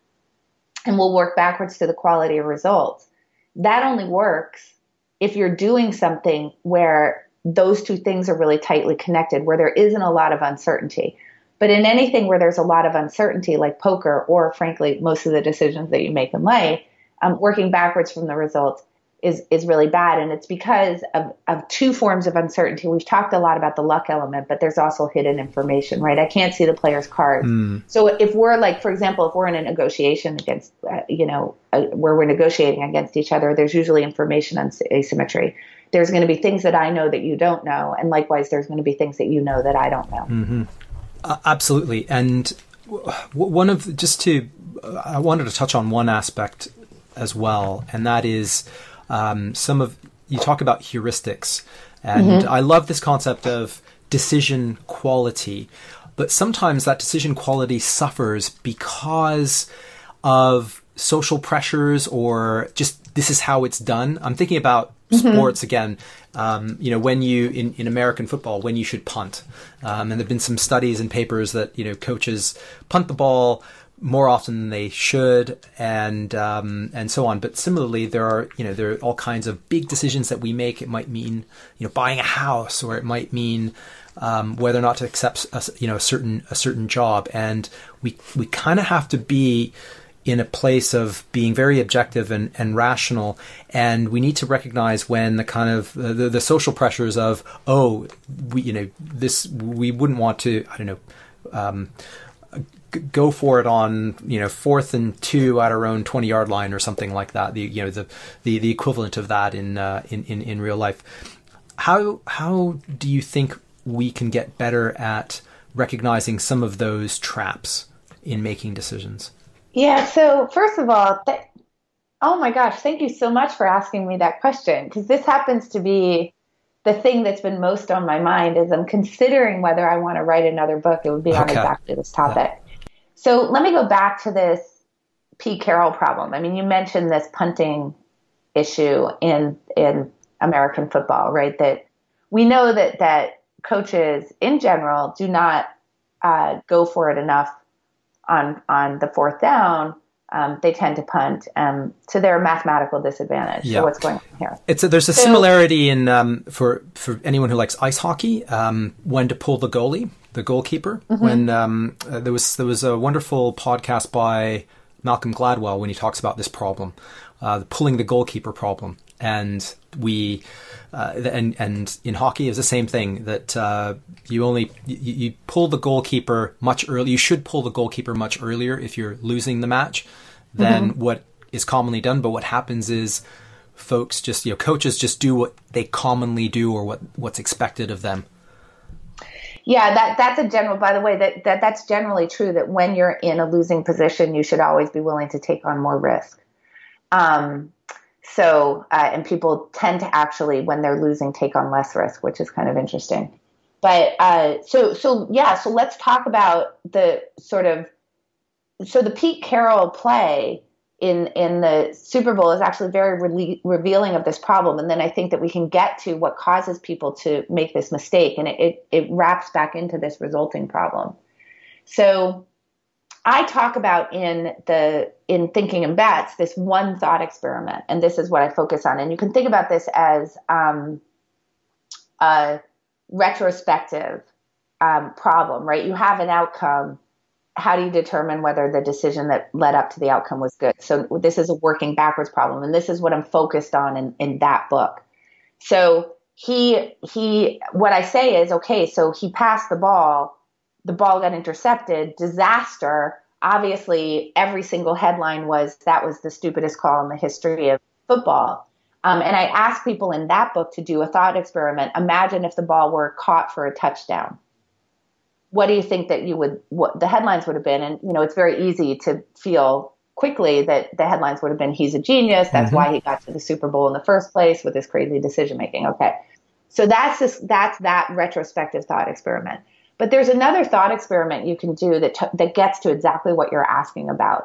S1: and we'll work backwards to the quality of results. That only works if you're doing something where those two things are really tightly connected, where there isn't a lot of uncertainty. But in anything where there's a lot of uncertainty, like poker, or frankly, most of the decisions that you make in life, um, working backwards from the results is is really bad. And it's because of, of two forms of uncertainty. We've talked a lot about the luck element, but there's also hidden information, right? I can't see the player's cards. Mm. So if we're like, for example, if we're in a negotiation against, uh, you know, uh, where we're negotiating against each other, there's usually information on asymmetry. There's going to be things that I know that you don't know. And likewise, there's going to be things that you know that I don't know.
S2: Mm-hmm. Uh, absolutely. And w- one of, just to, uh, I wanted to touch on one aspect as well, and that is, Um, some of you talk about heuristics, and mm-hmm. I love this concept of decision quality, but sometimes that decision quality suffers because of social pressures or just this is how it's done. I'm thinking about mm-hmm. sports again. Um, you know, when you in, in American football, when you should punt, um, and there've been some studies and papers that you know coaches punt the ball more often than they should, and um, and so on. But similarly, there are you know there are all kinds of big decisions that we make. It might mean you know buying a house, or it might mean um, whether or not to accept a, you know a certain a certain job. And we we kind of have to be in a place of being very objective and, and rational, and we need to recognize when the kind of uh, the, the social pressures of oh we you know this we wouldn't want to I don't know. Um, go for it on, you know, fourth and two at our own twenty yard line or something like that. The, you know, the, the, the equivalent of that in, uh, in, in, in real life. How, how do you think we can get better at recognizing some of those traps in making decisions?
S1: Yeah. So first of all, th- oh my gosh, thank you so much for asking me that question, because this happens to be the thing that's been most on my mind as I'm considering whether I want to write another book. It would be on
S2: Okay.
S1: exactly this
S2: Yeah.
S1: topic. So let me go back to this Pete Carroll problem. I mean, you mentioned this punting issue in in American football, right? That we know that that coaches in general do not uh, go for it enough on on the fourth down. Um, they tend to punt um, to their mathematical disadvantage. So
S2: Yeah.
S1: what's going on here?
S2: It's a, there's a
S1: So,
S2: similarity in um, for for anyone who likes ice hockey, um, when to pull the goalie, the goalkeeper.
S1: mm-hmm.
S2: When um, uh, there was there was a wonderful podcast by Malcolm Gladwell when he talks about this problem, uh, pulling the goalkeeper problem, and we uh, and and in hockey is the same thing, that uh, you only you, you pull the goalkeeper much early. You should pull the goalkeeper much earlier if you're losing the match than
S1: mm-hmm.
S2: what is commonly done. But what happens is folks just, you know, coaches just do what they commonly do, or what what's expected of them.
S1: Yeah, that that's a general, by the way, that, that that's generally true, that when you're in a losing position, you should always be willing to take on more risk. Um, so, uh, and people tend to actually, when they're losing, take on less risk, which is kind of interesting. But, uh, so, so yeah, so let's talk about the sort of, so the Pete Carroll play in, in the Super Bowl is actually very re- revealing of this problem. And then I think that we can get to what causes people to make this mistake. And it, it, it wraps back into this resulting problem. So I talk about in the, in Thinking in Bets, this one thought experiment. And this is what I focus on. And you can think about this as um, a retrospective um, problem, right? You have an outcome. How do you determine whether the decision that led up to the outcome was good? So this is a working backwards problem. And this is what I'm focused on in, in that book. So he, he, what I say is, okay, so he passed the ball, the ball got intercepted, disaster. Obviously every single headline was, that was the stupidest call in the history of football. Um, and I asked people in that book to do a thought experiment. Imagine if the ball were caught for a touchdown. What do you think that you would, what the headlines would have been? And, you know, it's very easy to feel quickly that the headlines would have been, he's a genius. That's mm-hmm. why he got to the Super Bowl in the first place with his crazy decision making. Okay. So that's just, that's that retrospective thought experiment. But there's another thought experiment you can do that, t- that gets to exactly what you're asking about.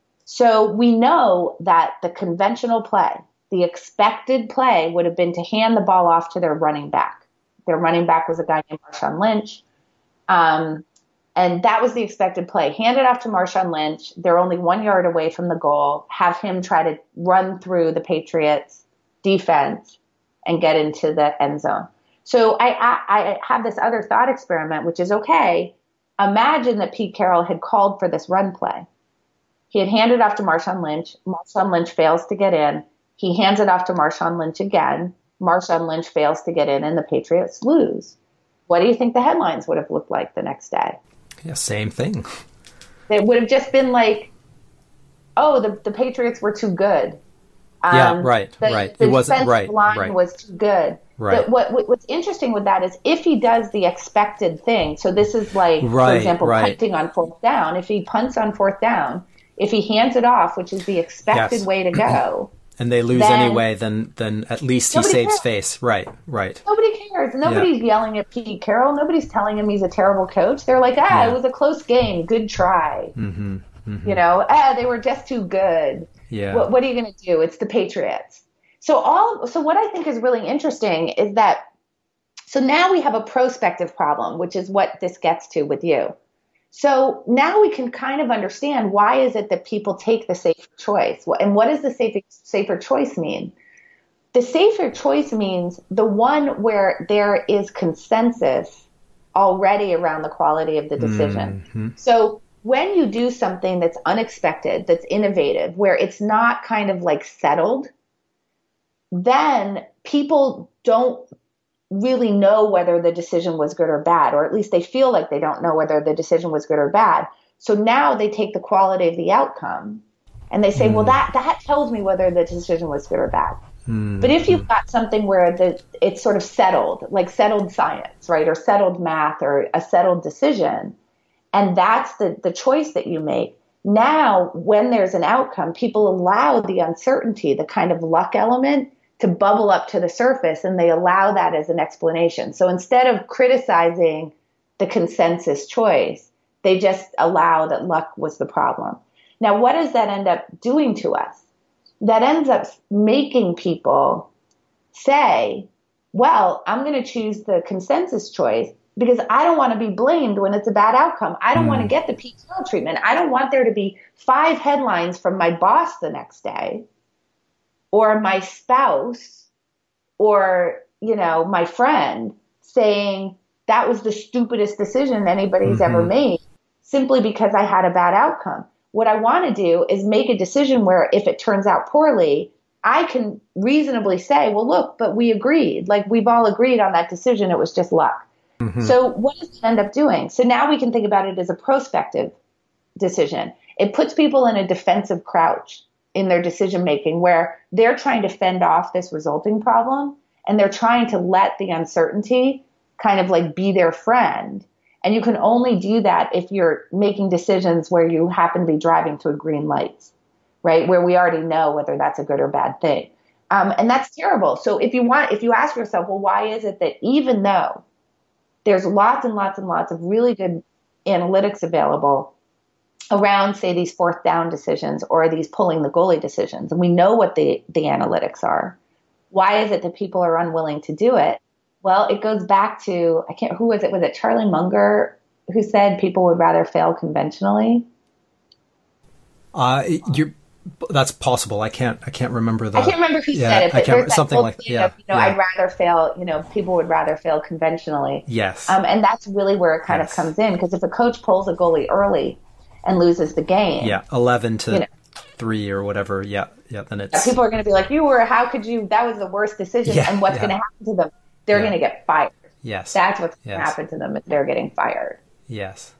S1: So we know that the conventional play, the expected play, would have been to hand the ball off to their running back. Their running back was a guy named Marshawn Lynch. Um, and that was the expected play. Hand it off to Marshawn Lynch. They're only one yard away from the goal. Have him try to run through the Patriots defense and get into the end zone. So I, I, I have this other thought experiment, which is, okay, imagine that Pete Carroll had called for this run play. He had handed off to Marshawn Lynch. Marshawn Lynch fails to get in. He hands it off to Marshawn Lynch again. Marshawn Lynch fails to get in, and the Patriots lose. What do you think the headlines would have looked like the next day?
S2: Yeah, same thing.
S1: It would have just been like, oh, the, the Patriots were too good. Um,
S2: yeah, right,
S1: the,
S2: right.
S1: The
S2: it wasn't right.
S1: line
S2: right.
S1: was too good.
S2: Right.
S1: The, what, what What's interesting with that is if he does the expected thing. So this is like,
S2: right,
S1: for example,
S2: right.
S1: punting on fourth down. If he punts on fourth down, if he hands it off, which is the expected
S2: yes.
S1: way to go.
S2: And they lose
S1: then,
S2: anyway, then then at least he saves
S1: cares.
S2: face. Right, right.
S1: Nobody cares. Nobody's yeah. yelling at Pete Carroll. Nobody's telling him he's a terrible coach. They're like, ah, yeah. it was a close game. Good try.
S2: Mm-hmm, mm-hmm.
S1: You know, ah, they were just too good.
S2: Yeah.
S1: What, what are you going to do? It's the Patriots. So all. So what I think is really interesting is that, so now we have a prospective problem, which is what this gets to with you. So now we can kind of understand, why is it that people take the safer choice? And what does the safer, safer choice mean? The safer choice means the one where there is consensus already around the quality of the decision.
S2: Mm-hmm.
S1: So when you do something that's unexpected, that's innovative, where it's not kind of like settled, then people don't really know whether the decision was good or bad, or at least they feel like they don't know whether the decision was good or bad. So now they take the quality of the outcome and they say, mm. well, that, that tells me whether the decision was good or bad.
S2: Mm.
S1: But if you've got something where the, it's sort of settled, like settled science, right, or settled math or a settled decision, and that's the, the choice that you make, Now, when there's an outcome, people allow the uncertainty, the kind of luck element, to bubble up to the surface, and they allow that as an explanation. So instead of criticizing the consensus choice, they just allow that luck was the problem. Now, what does that end up doing to us? That ends up making people say, well, I'm going to choose the consensus choice because I don't want to be blamed when it's a bad outcome. I don't mm. want to get the P T O treatment. I don't want there to be five headlines from my boss the next day, or my spouse, or, you know, my friend saying that was the stupidest decision anybody's mm-hmm. ever made simply because I had a bad outcome. What I want to do is make a decision where if it turns out poorly, I can reasonably say, well, look, but we agreed. Like, we've all agreed on that decision. It was just luck. Mm-hmm. So what does it end up doing? So now we can think about it as a prospective decision. It puts people in a defensive crouch in their decision making where they're trying to fend off this resulting problem, and they're trying to let the uncertainty kind of like be their friend. And you can only do that if you're making decisions where you happen to be driving through green lights, right? Where we already know whether that's a good or bad thing. Um, and that's terrible. So if you want, if you ask yourself, well, why is it that even though there's lots and lots and lots of really good analytics available around, say, these fourth down decisions or these pulling the goalie decisions, and we know what the, the analytics are, why is it that people are unwilling to do it? Well, it goes back to, I can't, who was it? Was it Charlie Munger who said people would rather fail conventionally?
S2: Uh, you're, that's possible. I can't, I can't remember the,
S1: I can't remember who
S2: yeah,
S1: said it, but
S2: I can't,
S1: there's
S2: something
S1: that
S2: like,
S1: thing
S2: yeah,
S1: of, you know,
S2: yeah.
S1: I'd rather fail, you know, people would rather fail conventionally.
S2: Yes.
S1: Um, and that's really where it kind
S2: yes.
S1: of comes in, because if a coach pulls a goalie early and loses the game.
S2: Yeah. eleven to
S1: you know,
S2: three or whatever. Yeah. Yeah. Then it's,
S1: people are going to be like, you were, how could you, that was the worst decision.
S2: Yeah,
S1: and what's
S2: yeah.
S1: going to happen to them? They're
S2: Yeah.
S1: going to get fired.
S2: Yes.
S1: That's what's
S2: yes.
S1: going to happen to them is they're getting fired.
S2: Yes.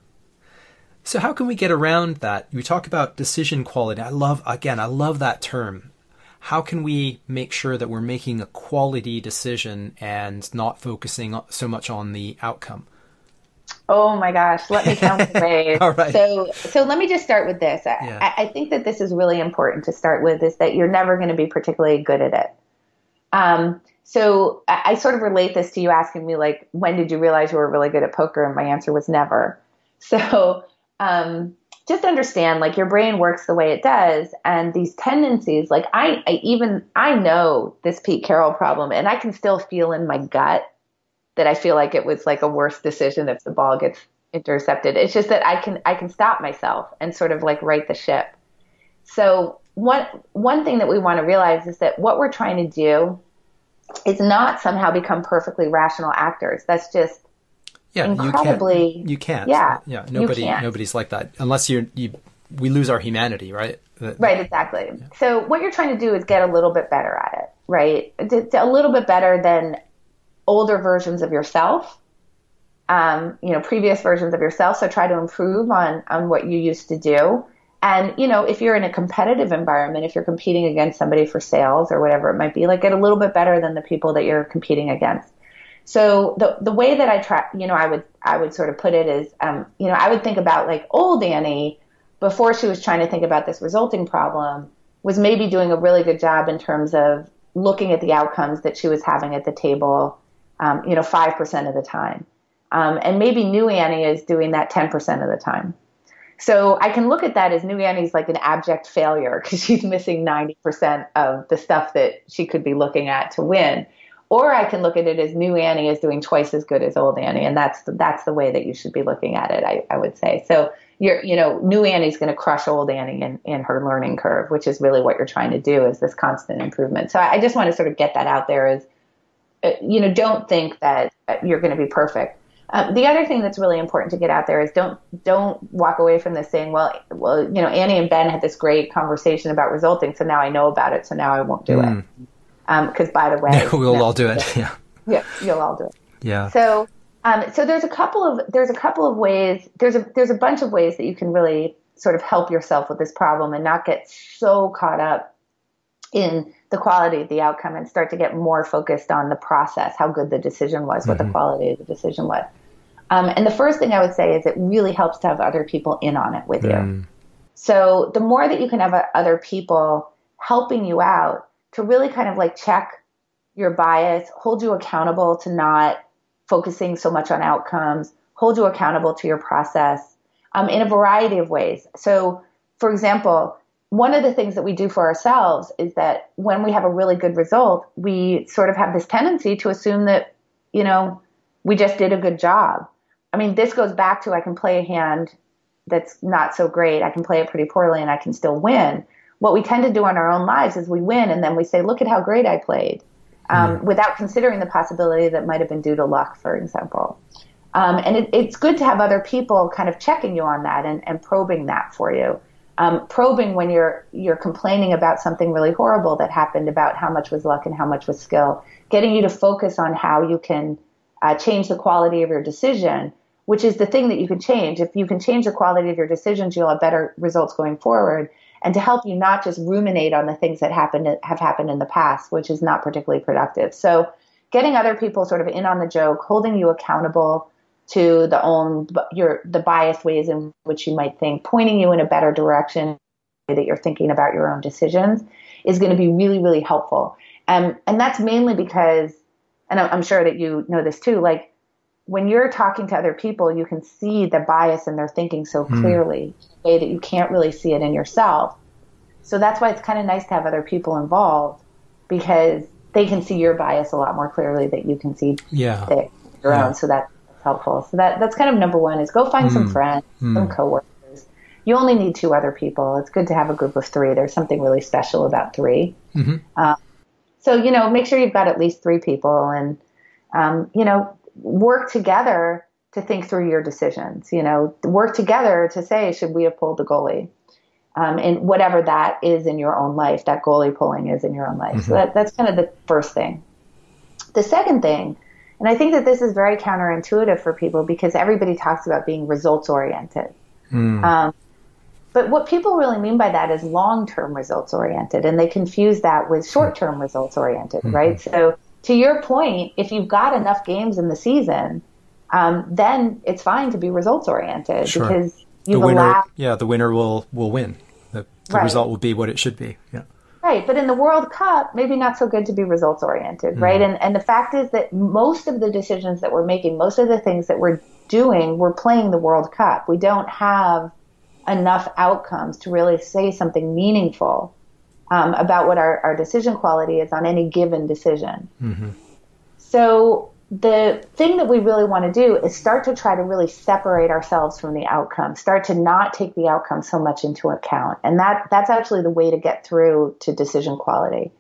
S2: So how can we get around that? You talk about decision quality. I love, again, I love that term. How can we make sure that we're making a quality decision and not focusing so much on the outcome?
S1: Oh my gosh, let me count the ways.
S2: All right.
S1: So, so let me just start with this.
S2: Yeah.
S1: I, I think that this is really important to start with, is that you're never going to be particularly good at it. Um, so I, I sort of relate this to you asking me, like, when did you realize you were really good at poker? And my answer was never. So, um, just understand, like, your brain works the way it does, and these tendencies, like I, I even, I know this Pete Carroll problem, and I can still feel in my gut that I feel like it was like a worse decision if the ball gets intercepted. It's just that I can, I can stop myself and sort of like right the ship. So one, one thing that we want to realize is that what we're trying to do is not somehow become perfectly rational actors. That's just
S2: yeah,
S1: incredibly,
S2: you can't, you can't.
S1: Yeah.
S2: Yeah. Nobody,
S1: can't.
S2: nobody's like that unless you're, you, we lose our humanity, right?
S1: Right. Exactly. Yeah. So what you're trying to do is get a little bit better at it, right? A little bit better than older versions of yourself, um, you know, previous versions of yourself. So try to improve on, on what you used to do. And, you know, if you're in a competitive environment, if you're competing against somebody for sales or whatever it might be, like, get a little bit better than the people that you're competing against. So the the way that I try, you know, I would, I would sort of put it is, um, you know, I would think about like old Annie before she was trying to think about this resulting problem was maybe doing a really good job in terms of looking at the outcomes that she was having at the table, um, you know, five percent of the time. Um, and maybe new Annie is doing that ten percent of the time. So I can look at that as new Annie's like an abject failure because she's missing ninety percent of the stuff that she could be looking at to win. Or I can look at it as new Annie is doing twice as good as old Annie. And that's the, that's the way that you should be looking at it, I, I would say. So you're, you know, new Annie's going to crush old Annie in, in her learning curve, which is really what you're trying to do, is this constant improvement. So I, I just want to sort of get that out there is, uh, you know, don't think that you're going to be perfect. Um, the other thing that's really important to get out there is don't don't walk away from this saying, well, well, you know, Annie and Ben had this great conversation about resulting, so now I know about it, so now I won't do mm. it. Because um, by the way,
S2: we'll
S1: no,
S2: all do it. Yeah,
S1: yeah, you'll all do it.
S2: Yeah.
S1: So, um, so there's a couple of there's a couple of ways. There's a there's a bunch of ways that you can really sort of help yourself with this problem and not get so caught up in the quality of the outcome and start to get more focused on the process, how good the decision was, what mm-hmm. the quality of the decision was. Um, and the first thing I would say is it really helps to have other people in on it with you. Mm. So the more that you can have other people helping you out to really kind of like check your bias, hold you accountable to not focusing so much on outcomes, hold you accountable to your process um, in a variety of ways. So, for example, one of the things that we do for ourselves is that when we have a really good result, we sort of have this tendency to assume that, you know, we just did a good job. I mean, this goes back to I can play a hand that's not so great. I can play it pretty poorly and I can still win. What we tend to do in our own lives is we win and then we say, look at how great I played, um, mm. without considering the possibility that might have been due to luck, for example. Um, and it, it's good to have other people kind of checking you on that and, and probing that for you. Um, probing when you're you're complaining about something really horrible that happened, about how much was luck and how much was skill, getting you to focus on how you can uh, change the quality of your decision, which is the thing that you can change. If you can change the quality of your decisions, you'll have better results going forward, and to help you not just ruminate on the things that happened have happened in the past, which is not particularly productive. So getting other people sort of in on the joke, holding you accountable to the own your the biased ways in which you might think, pointing you in a better direction that you're thinking about your own decisions is going to be really, really helpful. Um, and that's mainly because, and I'm sure that you know this too, like when you're talking to other people, you can see the bias in their thinking so clearly, mm. a way that you can't really see it in yourself. So that's why it's kind of nice to have other people involved, because they can see your bias a lot more clearly that you can see
S2: yeah.
S1: the, your
S2: yeah.
S1: own. So that helpful. So that that's kind of number one, is go find mm. some friends, mm. some coworkers. You only need two other people. It's good to have a group of three. There's something really special about three. Mm-hmm. Um, so, you know, make sure you've got at least three people and, um, you know, work together to think through your decisions, you know, work together to say, should we have pulled the goalie? Um, and whatever that is in your own life, that goalie pulling is in your own life. Mm-hmm. So that, that's kind of the first thing. The second thing, and I think that this is very counterintuitive for people because everybody talks about being results oriented. Mm. Um, but what people really mean by that is long-term results oriented, and they confuse that with short-term results oriented, mm-hmm. right? So to your point, if you've got enough games in the season, um, then it's fine to be results oriented
S2: sure.
S1: because
S2: the
S1: you've
S2: winner,
S1: allowed.
S2: Yeah, the winner will, will win. The, the right. result will be what it should be. Yeah.
S1: Right. But in the World Cup, maybe not so good to be results oriented, mm. right? And and the fact is that most of the decisions that we're making, most of the things that we're doing, we're playing the World Cup. We don't have enough outcomes to really say something meaningful um, about what our, our decision quality is on any given decision. Mm-hmm. So the thing that we really want to do is start to try to really separate ourselves from the outcome, start to not take the outcome so much into account. And that that's actually the way to get through to decision quality.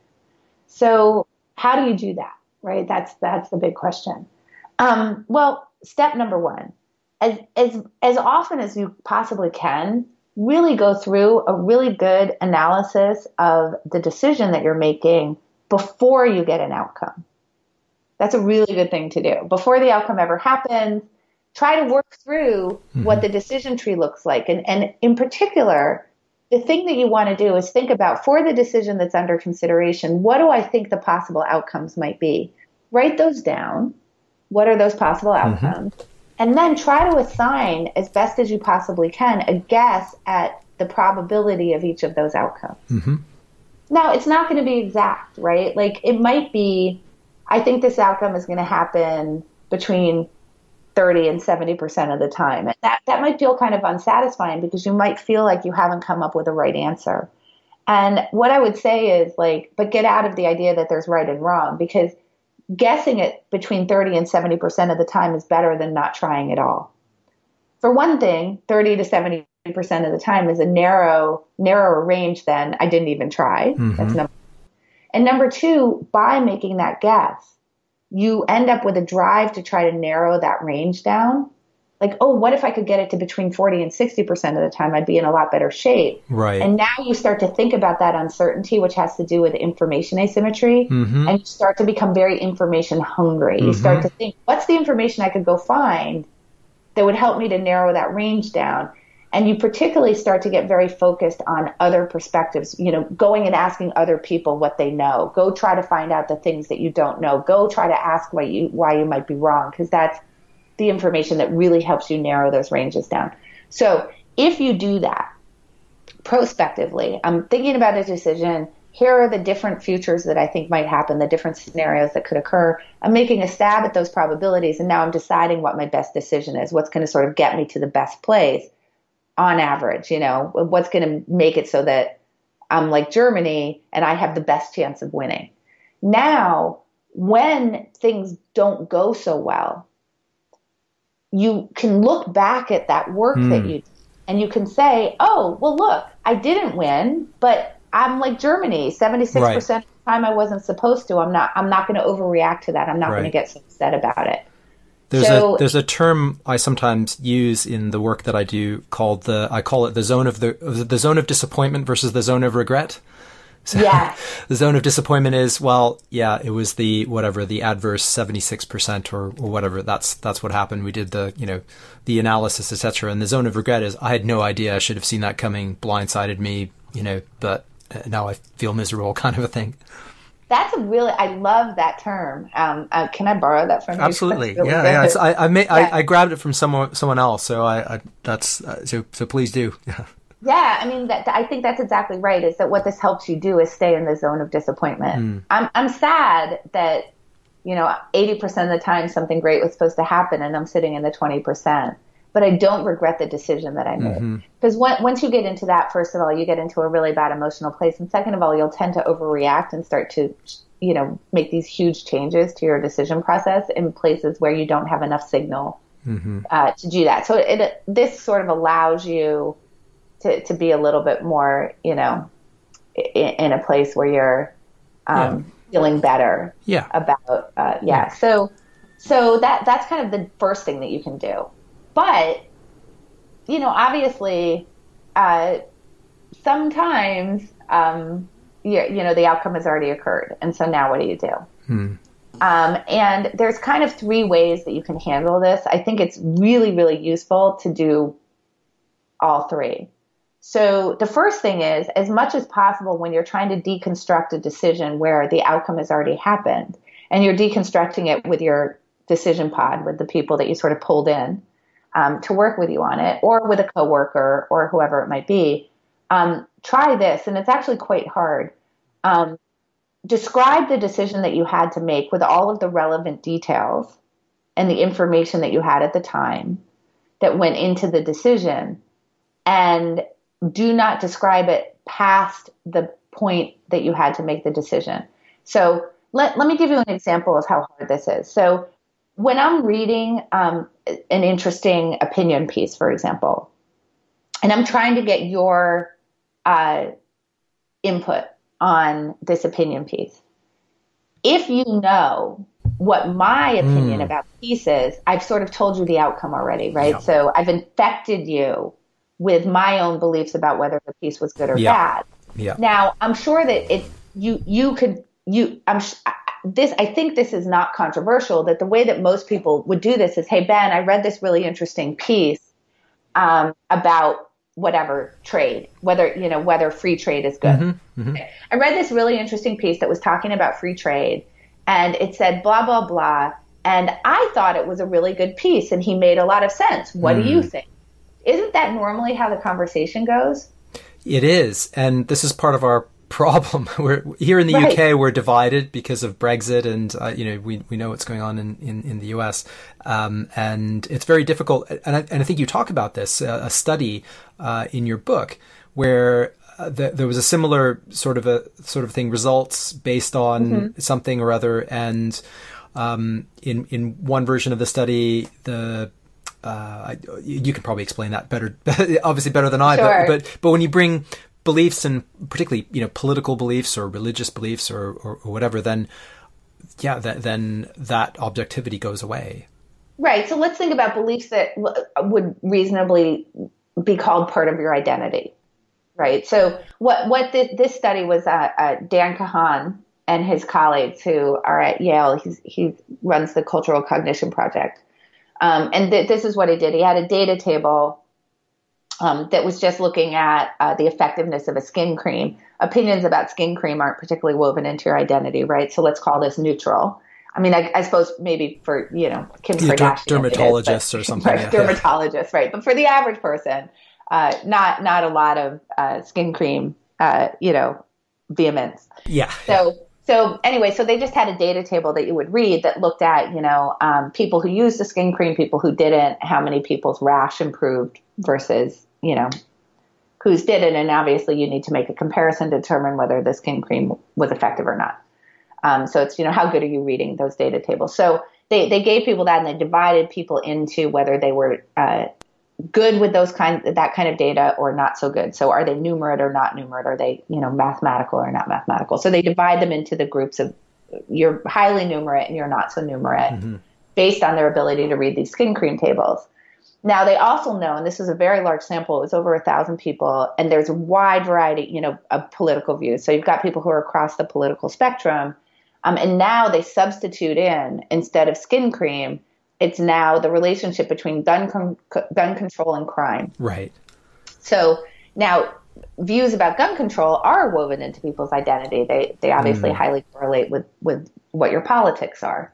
S1: So how do you do that, right? That's that's the big question. Um, well, step number one, as, as, as often as you possibly can, really go through a really good analysis of the decision that you're making before you get an outcome. That's a really good thing to do. Before the outcome ever happens, try to work through mm-hmm. what the decision tree looks like. And, and in particular, the thing that you want to do is think about, for the decision that's under consideration, what do I think the possible outcomes might be? Write those down. What are those possible outcomes? Mm-hmm. And then try to assign, as best as you possibly can, a guess at the probability of each of those outcomes. Mm-hmm. Now, it's not going to be exact, right? Like, it might be, I think this outcome is going to happen between thirty and seventy percent of the time. And that, that might feel kind of unsatisfying because you might feel like you haven't come up with a right answer. And what I would say is, like, but get out of the idea that there's right and wrong, because guessing it between thirty and seventy percent of the time is better than not trying at all. For one thing, thirty to seventy percent of the time is a narrow, narrower range than I didn't even try. Mm-hmm. That's number And number two, by making that guess, you end up with a drive to try to narrow that range down. Like, oh, what if I could get it to between forty and sixty percent of the time? I'd be in a lot better shape.
S2: Right.
S1: And now you start to think about that uncertainty, which has to do with information asymmetry. Mm-hmm. And you start to become very information hungry. Mm-hmm. You start to think, what's the information I could go find that would help me to narrow that range down? And you particularly start to get very focused on other perspectives, you know, going and asking other people what they know. Go try to find out the things that you don't know. Go try to ask why you, why you might be wrong, because that's the information that really helps you narrow those ranges down. So if you do that, prospectively. I'm thinking about a decision. Here are the different futures that I think might happen, the different scenarios that could occur. I'm making a stab at those probabilities, and now I'm deciding what my best decision is, what's going to sort of get me to the best place on average, you know, what's going to make it so that I'm like Germany and I have the best chance of winning. Now, when things don't go so well, you can look back at that work mm. that you did, and you can say, oh, well, look, I didn't win, but I'm like Germany, seventy-six percent right. of the time I wasn't supposed to. I'm not, I'm not going to overreact to that. I'm not right. going to get so upset about it.
S2: There's
S1: so,
S2: a, there's a term I sometimes use in the work that I do called the, I call it the zone of the, the zone of disappointment versus the zone of regret. So
S1: yeah.
S2: The zone of disappointment is, well, yeah, it was the, whatever, the adverse seventy-six percent or, or whatever. That's, that's what happened. We did the, you know, the analysis, et cetera. And the zone of regret is, I had no idea. I should have seen that coming, blindsided me, you know, but now I feel miserable kind of a thing.
S1: That's a really, I love that term. Um, uh, can I borrow that from you?
S2: Absolutely. Really yeah. yeah. It's, I, I, may, yeah. I, I grabbed it from someone, someone else. So I, I that's, uh, so, so please do.
S1: Yeah, I mean, that, I think that's exactly right, is that what this helps you do is stay in the zone of disappointment. Mm. I'm I'm sad that, you know, eighty percent of the time something great was supposed to happen and I'm sitting in the twenty percent. But I don't regret the decision that I made. Because mm-hmm. once you get into that, first of all, you get into a really bad emotional place. And second of all, you'll tend to overreact and start to, you know, make these huge changes to your decision process in places where you don't have enough signal mm-hmm. uh, to do that. So it, this sort of allows you To, to be a little bit more, you know, in, in a place where you're um, yeah. feeling better
S2: yeah.
S1: about, uh, yeah. yeah. So, so that that's kind of the first thing that you can do. But, you know, obviously, uh, sometimes, um, you, you know, the outcome has already occurred, and so now what do you do? Hmm. Um, and there's kind of three ways that you can handle this. I think it's really, really useful to do all three. So the first thing is, as much as possible, when you're trying to deconstruct a decision where the outcome has already happened, and you're deconstructing it with your decision pod, with the people that you sort of pulled in um, to work with you on it, or with a coworker or whoever it might be, um, try this. And it's actually quite hard. Um, describe the decision that you had to make with all of the relevant details and the information that you had at the time that went into the decision, and do not describe it past the point that you had to make the decision. So let, let me give you an example of how hard this is. So when I'm reading um, an interesting opinion piece, for example, and I'm trying to get your uh, input on this opinion piece, if you know what my opinion mm. about the piece is, I've sort of told you the outcome already, right? Yeah. So I've infected you with my own beliefs about whether the piece was good or
S2: yeah.
S1: bad.
S2: Yeah.
S1: Now, I'm sure that it, you, you could, you, I'm, this, I think this is not controversial, that the way that most people would do this is, hey, Ben, I read this really interesting piece, um, about whatever trade, whether, you know, whether free trade is good. Mm-hmm. Mm-hmm. Okay. I read this really interesting piece that was talking about free trade, and it said blah, blah, blah. And I thought it was a really good piece, and he made a lot of sense. What mm. do you think? Isn't that normally how the conversation goes?
S2: It is. And this is part of our problem. We're here in the right. U K, we're divided because of Brexit, and, uh, you know, we, we know what's going on in, in, in the U S. Um, and it's very difficult. And I, and I think you talk about this, uh, a study, uh, in your book where uh, the, there was a similar sort of a sort of thing, results based on mm-hmm. something or other. And, um, in, in one version of the study, the, Uh, you can probably explain that better, obviously better than I,
S1: sure.
S2: but, but, but when you bring beliefs, and particularly, you know, political beliefs or religious beliefs or, or, or whatever, then, yeah, that, then that objectivity goes away.
S1: Right. So let's think about beliefs that w- would reasonably be called part of your identity. Right. So what, what this, this study was, uh, uh, Dan Kahan and his colleagues who are at Yale, he's, he runs the Cultural Cognition Project. Um, and th- this is what he did. He had a data table um, that was just looking at uh, the effectiveness of a skin cream. Opinions about skin cream aren't particularly woven into your identity, right? So let's call this neutral. I mean, I, I suppose maybe for, you know, Kim
S2: yeah,
S1: Kardashian.
S2: Dermatologists
S1: is, but,
S2: or something.
S1: Right,
S2: yeah.
S1: dermatologists, right. But for the average person, uh, not not a lot of uh, skin cream, uh, you know, vehemence.
S2: Yeah.
S1: So so anyway, so they just had a data table that you would read that looked at, you know, um, people who used the skin cream, people who didn't, how many people's rash improved versus, you know, whose didn't. And obviously you need to make a comparison to determine whether the skin cream was effective or not. Um, so it's, you know, how good are you reading those data tables? So they, they gave people that, and they divided people into whether they were uh, good with those kind, that kind of data or not so good. So are they numerate or not numerate? Are they, you know, mathematical or not mathematical? So they divide them into the groups of you're highly numerate and you're not so numerate mm-hmm. based on their ability to read these skin cream tables. Now they also know, and this is a very large sample, it was over a thousand people, and there's a wide variety, you know, of political views. So you've got people who are across the political spectrum. Um, and now they substitute in, instead of skin cream, it's now the relationship between gun con- gun control and crime.
S2: Right.
S1: So now views about gun control are woven into people's identity. They they obviously mm. highly correlate with, with what your politics are.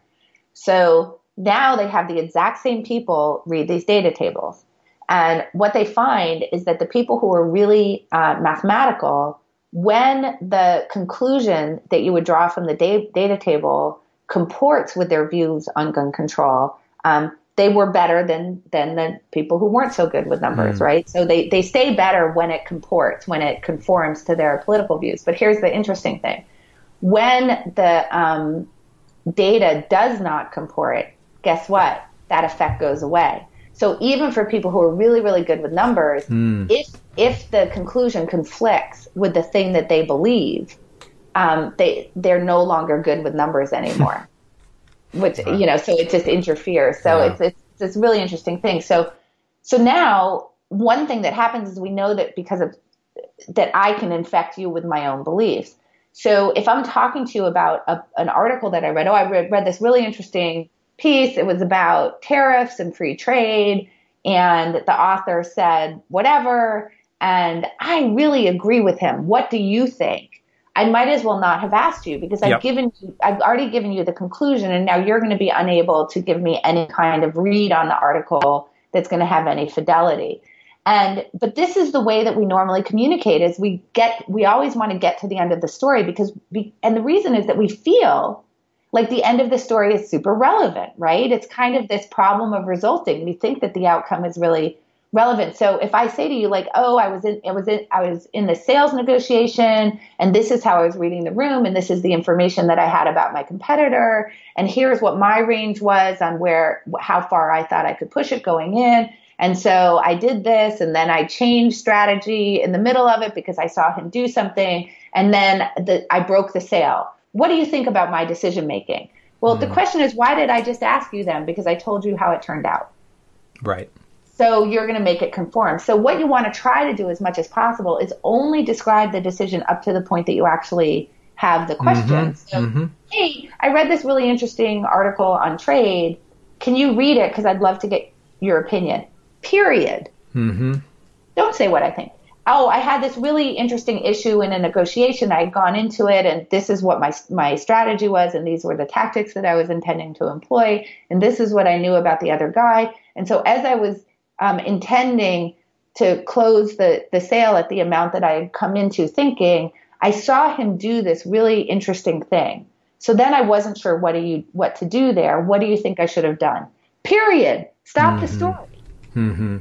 S1: So now they have the exact same people read these data tables. And what they find is that the people who are really uh, mathematical, when the conclusion that you would draw from the da- data table comports with their views on gun control, um, they were better than than the people who weren't so good with numbers, mm. right? So they, they stay better when it comports, when it conforms to their political views. But here's the interesting thing. When the um, data does not comport, guess what? That effect goes away. So even for people who are really, really good with numbers, mm. if if the conclusion conflicts with the thing that they believe, um, they they're no longer good with numbers anymore. Which wow. you know, so it just interferes. So yeah. it's, it's it's this really interesting thing. So so now one thing that happens is we know that because of that I can infect you with my own beliefs. So if I'm talking to you about a, an article that I read, oh, I read, read this really interesting piece. It was about tariffs and free trade, and the author said whatever, and I really agree with him. What do you think? I might as well not have asked you, because I've yep. given you, I've already given you the conclusion, and now you're going to be unable to give me any kind of read on the article that's going to have any fidelity. And but this is the way that we normally communicate, is we get we always want to get to the end of the story, because we, and the reason is that we feel like the end of the story is super relevant, right? It's kind of this problem of resulting. We think that the outcome is really relevant. So if I say to you, like, oh, I was in, it was in, I was in the sales negotiation, and this is how I was reading the room, and this is the information that I had about my competitor, and here's what my range was on where, how far I thought I could push it going in. And so I did this, and then I changed strategy in the middle of it because I saw him do something, and then the, I broke the sale. What do you think about my decision making? Well, mm. the question is, why did I just ask you then? Because I told you how it turned out.
S2: Right.
S1: So you're going to make it conform. So what you want to try to do as much as possible is only describe the decision up to the point that you actually have the question.
S2: Mm-hmm.
S1: So,
S2: mm-hmm.
S1: hey, I read this really interesting article on trade. Can you read it? Because I'd love to get your opinion. Period.
S2: Mm-hmm.
S1: Don't say what I think. Oh, I had this really interesting issue in a negotiation. I had gone into it, and this is what my my strategy was, and these were the tactics that I was intending to employ, and this is what I knew about the other guy. And so as I was um, intending to close the, the sale at the amount that I had come into thinking, I saw him do this really interesting thing. So then I wasn't sure what do you what to do there. What do you think I should have done? Period. Stop mm-hmm. the story.
S2: Mm-hmm.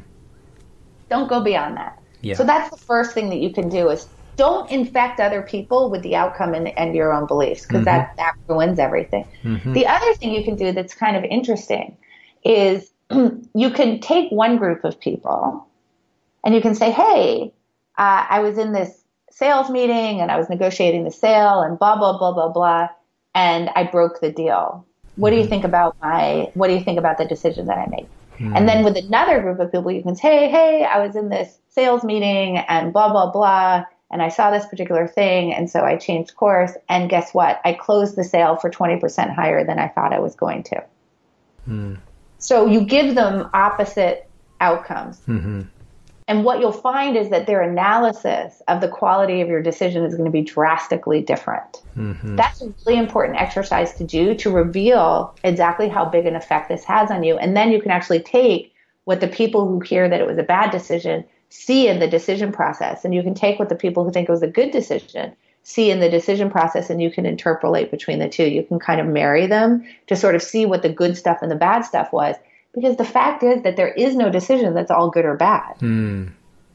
S1: Don't go beyond that.
S2: Yeah.
S1: So that's the first thing that you can do, is don't infect other people with the outcome and, and your own beliefs, because mm-hmm. that, that ruins everything. Mm-hmm. The other thing you can do that's kind of interesting is you can take one group of people and you can say, hey, uh, I was in this sales meeting and I was negotiating the sale and blah, blah, blah, blah, blah, and I broke the deal. What mm-hmm. do you think about my, what do you think about the decision that I made? Mm. And then with another group of people, you can say, hey, I was in this sales meeting and blah, blah, blah, and I saw this particular thing, and so I changed course, and guess what? I closed the sale for twenty percent higher than I thought I was going to.
S2: Mm.
S1: So you give them opposite outcomes.
S2: Mm-hmm.
S1: And what you'll find is that their analysis of the quality of your decision is going to be drastically different.
S2: Mm-hmm.
S1: That's a really important exercise to do, to reveal exactly how big an effect this has on you. And then you can actually take what the people who hear that it was a bad decision see in the decision process. And you can take what the people who think it was a good decision see in the decision process, and you can interpolate between the two. You can kind of marry them to sort of see what the good stuff and the bad stuff was. Because the fact is that there is no decision that's all good or bad.
S2: Mm.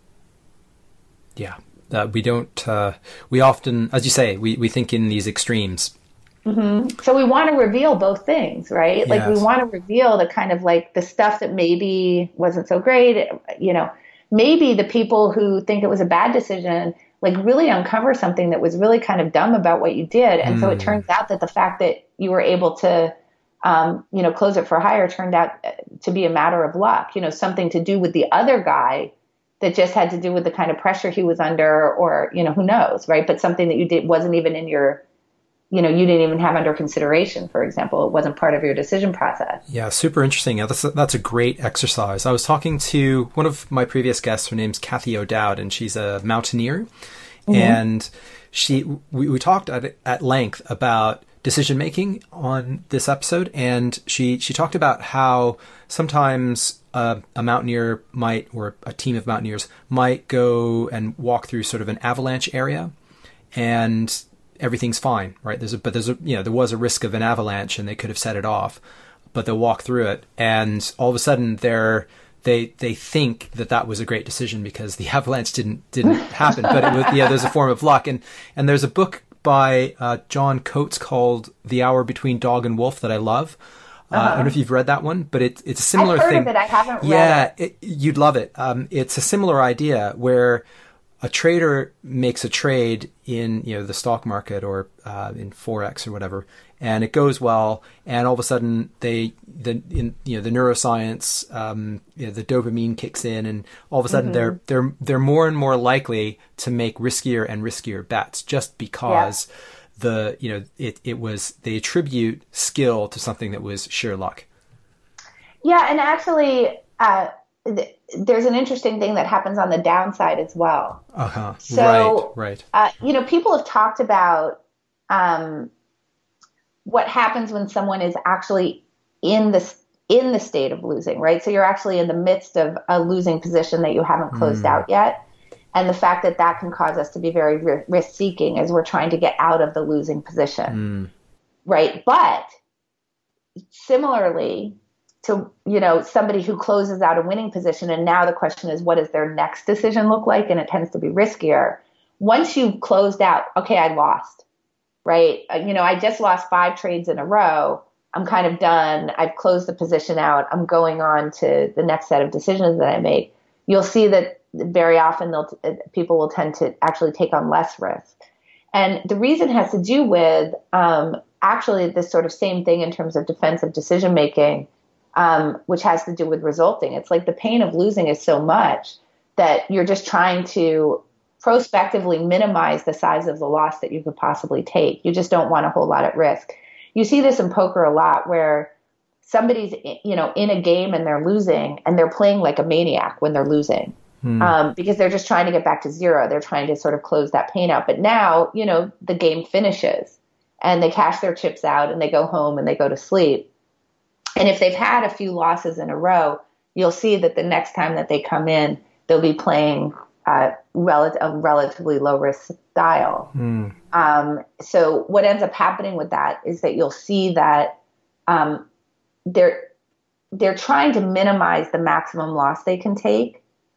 S2: Yeah. Uh, we don't, uh, we often, as you say, we, we think in these extremes.
S1: Mm-hmm. So we want to reveal both things, right?
S2: Yes.
S1: Like we want to reveal the kind of like the stuff that maybe wasn't so great. You know, maybe the people who think it was a bad decision, like really uncover something that was really kind of dumb about what you did. And mm. so it turns out that the fact that you were able to, um, you know, close it for hire turned out to be a matter of luck, you know, something to do with the other guy that just had to do with the kind of pressure he was under, or, you know, who knows, right? But something that you did wasn't even in your, you know, you didn't even have under consideration, for example. It wasn't part of your decision process.
S2: Yeah, super interesting. Yeah, that's, that's a great exercise. I was talking to one of my previous guests. Her name's Kathy O'Dowd, and she's a mountaineer. Mm-hmm. And she, we, we talked at, at length about decision-making on this episode. And she, she talked about how sometimes Uh, a mountaineer might, or a team of mountaineers might go and walk through sort of an avalanche area, and everything's fine, right? There's a, but there's a, you know, there was a risk of an avalanche, and they could have set it off, but they'll walk through it, and all of a sudden they're, they, they think that that was a great decision because the avalanche didn't, didn't happen, but it was, yeah, there's a form of luck. And, and there's a book by, uh, John Coates called The Hour Between Dog and Wolf that I love. Uh, uh-huh. I don't know if you've read that one, but it, it's a similar
S1: I've heard
S2: thing.
S1: Of it. I haven't read
S2: yeah,
S1: it.
S2: Yeah, you'd love it. Um, it's a similar idea where a trader makes a trade in, you know, the stock market or uh, in Forex or whatever, and it goes well, and all of a sudden they, the in you know the neuroscience, um, you know, the dopamine kicks in, and all of a sudden mm-hmm. they're they're they're more and more likely to make riskier and riskier bets just because. Yeah. The, you know, it, it was, they attribute skill to something that was sheer luck.
S1: Yeah. And actually, uh, th- there's an interesting thing that happens on the downside as well.
S2: Uh-huh.
S1: So,
S2: right, right.
S1: Uh, you know, people have talked about, um, what happens when someone is actually in the, in the state of losing, right? So you're actually in the midst of a losing position that you haven't closed mm. out yet. And the fact that that can cause us to be very risk-seeking as we're trying to get out of the losing position, mm. right? But similarly to, you know, somebody who closes out a winning position, and now the question is, what does their next decision look like? And it tends to be riskier. Once you've closed out, okay, I lost, right? You know, I just lost five trades in a row. I'm kind of done. I've closed the position out. I'm going on to the next set of decisions that I make. You'll see that very often they'll, people will tend to actually take on less risk. And the reason has to do with um, actually this sort of same thing in terms of defensive decision making, um, which has to do with resulting. It's like the pain of losing is so much that you're just trying to prospectively minimize the size of the loss that you could possibly take. You just don't want a whole lot at risk. You see this in poker a lot where somebody's, you know, in a game and they're losing and they're playing like a maniac when they're losing. Hmm. Um, because they're just trying to get back to zero. They're trying to sort of close that pain out. But now, you know, the game finishes and they cash their chips out and they go home and they go to sleep. And if they've had a few losses in a row, you'll see that the next time that they come in, they'll be playing uh, rel- a relatively low risk style. Hmm. Um, so what ends up happening with that is that you'll see that um, they're they're trying to minimize the maximum loss they can take.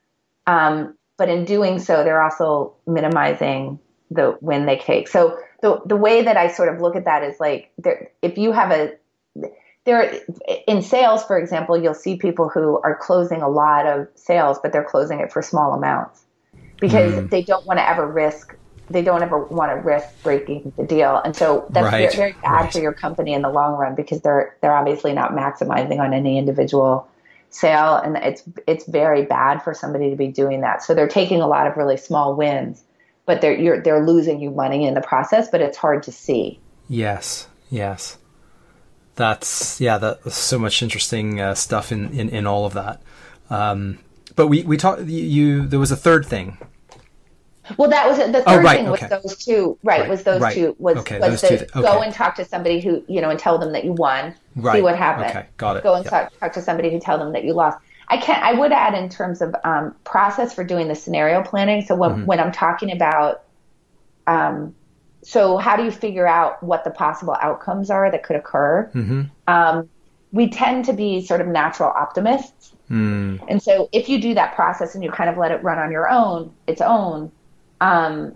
S1: Um, but in doing so, they're also minimizing the win they take. So the the way that I sort of look at that is like, there, if you have a, there in sales, for example, you'll see people who are closing a lot of sales, but they're closing it for small amounts because mm. they don't want to ever risk, they don't ever want to risk breaking the deal. And so that's right. very, very bad right. for your company in the long run because they're they're obviously not maximizing on any individual sale, and it's it's very bad for somebody to be doing that. So they're taking a lot of really small wins, but they're you're they're losing you money in the process, but it's hard to see.
S2: Yes, yes, that's yeah. That's so much interesting uh, stuff in, in, in all of that. Um, but we we talked. You there was a third thing.
S1: Well, that was the third
S2: oh, right,
S1: thing was
S2: okay.
S1: those two. Right, right was those
S2: right.
S1: two. Was
S2: okay,
S1: was
S2: those
S1: the
S2: two th- okay.
S1: go and talk to somebody who you know and tell them that you won.
S2: Right.
S1: See what happened.
S2: Okay, got it.
S1: Go and
S2: yeah.
S1: talk, talk to somebody who tell them that you lost. I can't, I would add in terms of um, process for doing the scenario planning. So when, mm-hmm. when I'm talking about, um, so how do you figure out what the possible outcomes are that could occur? Mm-hmm. Um, we tend to be sort of natural optimists. Mm. And so if you do that process and you kind of let it run on your own, its own, um,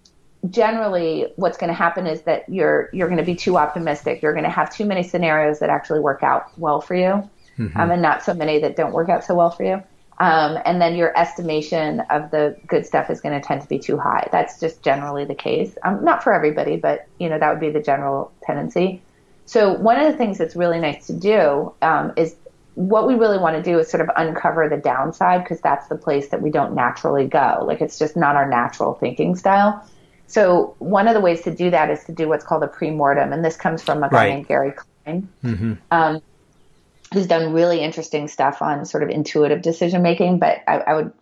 S1: generally what's going to happen is that you're, you're going to be too optimistic. You're going to have too many scenarios that actually work out well for you. Mm-hmm. Um, and not so many that don't work out so well for you. Um, and then your estimation of the good stuff is going to tend to be too high. That's just generally the case. Um, not for everybody, but, you know, that would be the general tendency. So one of the things that's really nice to do um, is what we really want to do is sort of uncover the downside, because that's the place that we don't naturally go. Like, it's just not our natural thinking style. So one of the ways to do that is to do what's called a pre-mortem. And this comes from a guy
S2: right.
S1: named Gary Klein.
S2: Mm-hmm.
S1: Um, who's done really interesting stuff on sort of intuitive decision making, but I, I would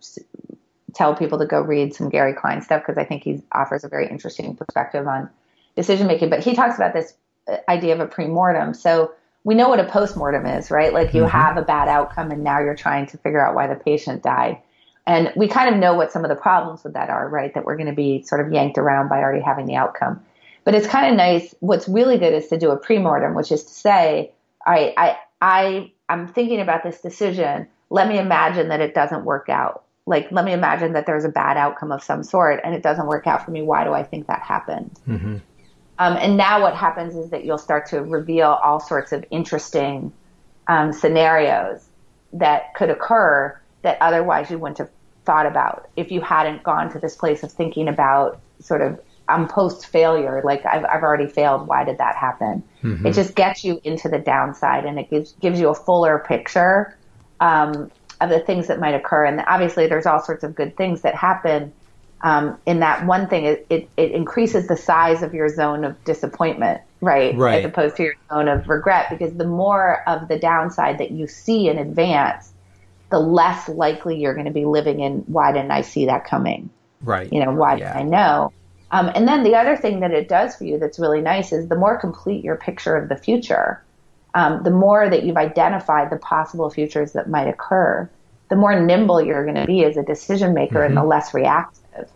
S1: tell people to go read some Gary Klein stuff, because I think he offers a very interesting perspective on decision making. But he talks about this idea of a pre-mortem. So we know what a post-mortem is, right? Like you mm-hmm. have a bad outcome and now you're trying to figure out why the patient died. And we kind of know what some of the problems with that are, right? That we're going to be sort of yanked around by already having the outcome. But it's kind of nice. What's really good is to do a pre-mortem, which is to say, all right, I, I, I'm thinking about this decision. Let me imagine that it doesn't work out. Like, let me imagine that there's a bad outcome of some sort and it doesn't work out for me. Why do I think that happened? Mm-hmm. Um, and now what happens is that you'll start to reveal all sorts of interesting um, scenarios that could occur that otherwise you wouldn't have thought about if you hadn't gone to this place of thinking about sort of I'm post failure, like I've, I've already failed. Why did that happen? Mm-hmm. It just gets you into the downside, and it gives, gives you a fuller picture um, of the things that might occur. And obviously there's all sorts of good things that happen um, in that one thing. It, it, it increases the size of your zone of disappointment, right?
S2: Right.
S1: As opposed to your zone of regret, because the more of the downside that you see in advance, the less likely you're going to be living in, why didn't I see that coming?
S2: Right.
S1: You know, why
S2: yeah.
S1: didn't I know? Um, and then the other thing that it does for you that's really nice is the more complete your picture of the future, um, the more that you've identified the possible futures that might occur, the more nimble you're going to be as a decision maker mm-hmm. and the less reactive.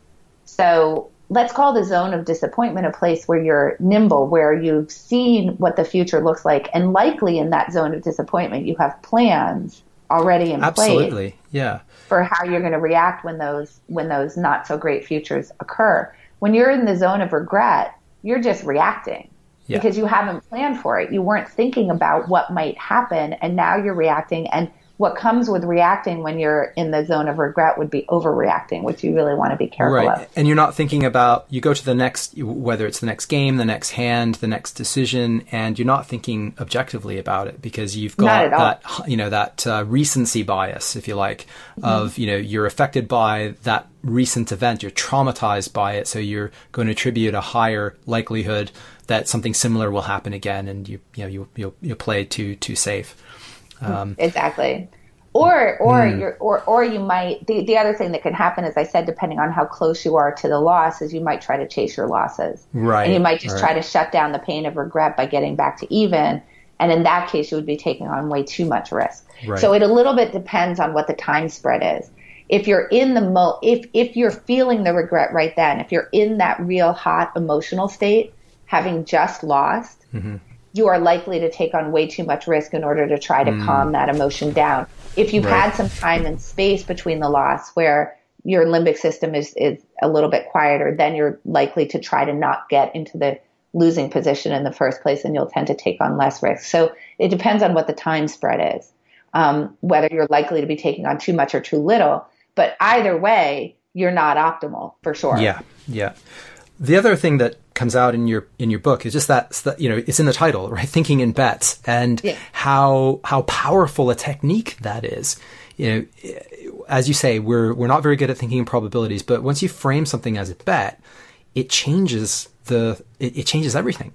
S1: So let's call the zone of disappointment a place where you're nimble, where you've seen what the future looks like. And likely in that zone of disappointment, you have plans already in
S2: Absolutely.
S1: place
S2: Yeah.
S1: for how you're going to react when those when those not so great futures occur. When you're in the zone of regret, you're just reacting yeah. because you haven't planned for it. You weren't thinking about what might happen, and now you're reacting. And what comes with reacting when you're in the zone of regret would be overreacting, which you really want to be careful
S2: right.
S1: of.
S2: And you're not thinking about, you go to the next, whether it's the next game, the next hand, the next decision, and you're not thinking objectively about it, because you've got that, you know, that uh, recency bias, if you like, mm-hmm. of, you know, you're affected by that recent event, you're traumatized by it, so you're going to attribute a higher likelihood that something similar will happen again, and you, you know, you you you play too too safe. Um,
S1: exactly. Or, or
S2: mm.
S1: you're, or, or you might, the, the other thing that can happen, as I said, depending on how close you are to the loss, is you might try to chase your losses.
S2: Right.
S1: And you might just
S2: right.
S1: try to shut down the pain of regret by getting back to even. And in that case, you would be taking on way too much risk.
S2: Right.
S1: So it a little bit depends on what the time spread is. If you're in the mo, if, if you're feeling the regret right then, if you're in that real hot emotional state, having just lost, mm-hmm. you are likely to take on way too much risk in order to try to mm. calm that emotion down. If you've right. had some time and space between the loss where your limbic system is, is a little bit quieter, then you're likely to try to not get into the losing position in the first place, and you'll tend to take on less risk. So it depends on what the time spread is, um, whether you're likely to be taking on too much or too little. But either way, you're not optimal for sure.
S2: Yeah, yeah. The other thing that comes out in your in your book is just that, you know, it's in the title, right? Thinking in bets, and yeah. how how powerful a technique that is. You know, as you say, we're we're not very good at thinking in probabilities, but once you frame something as a bet, it changes the it, it changes everything.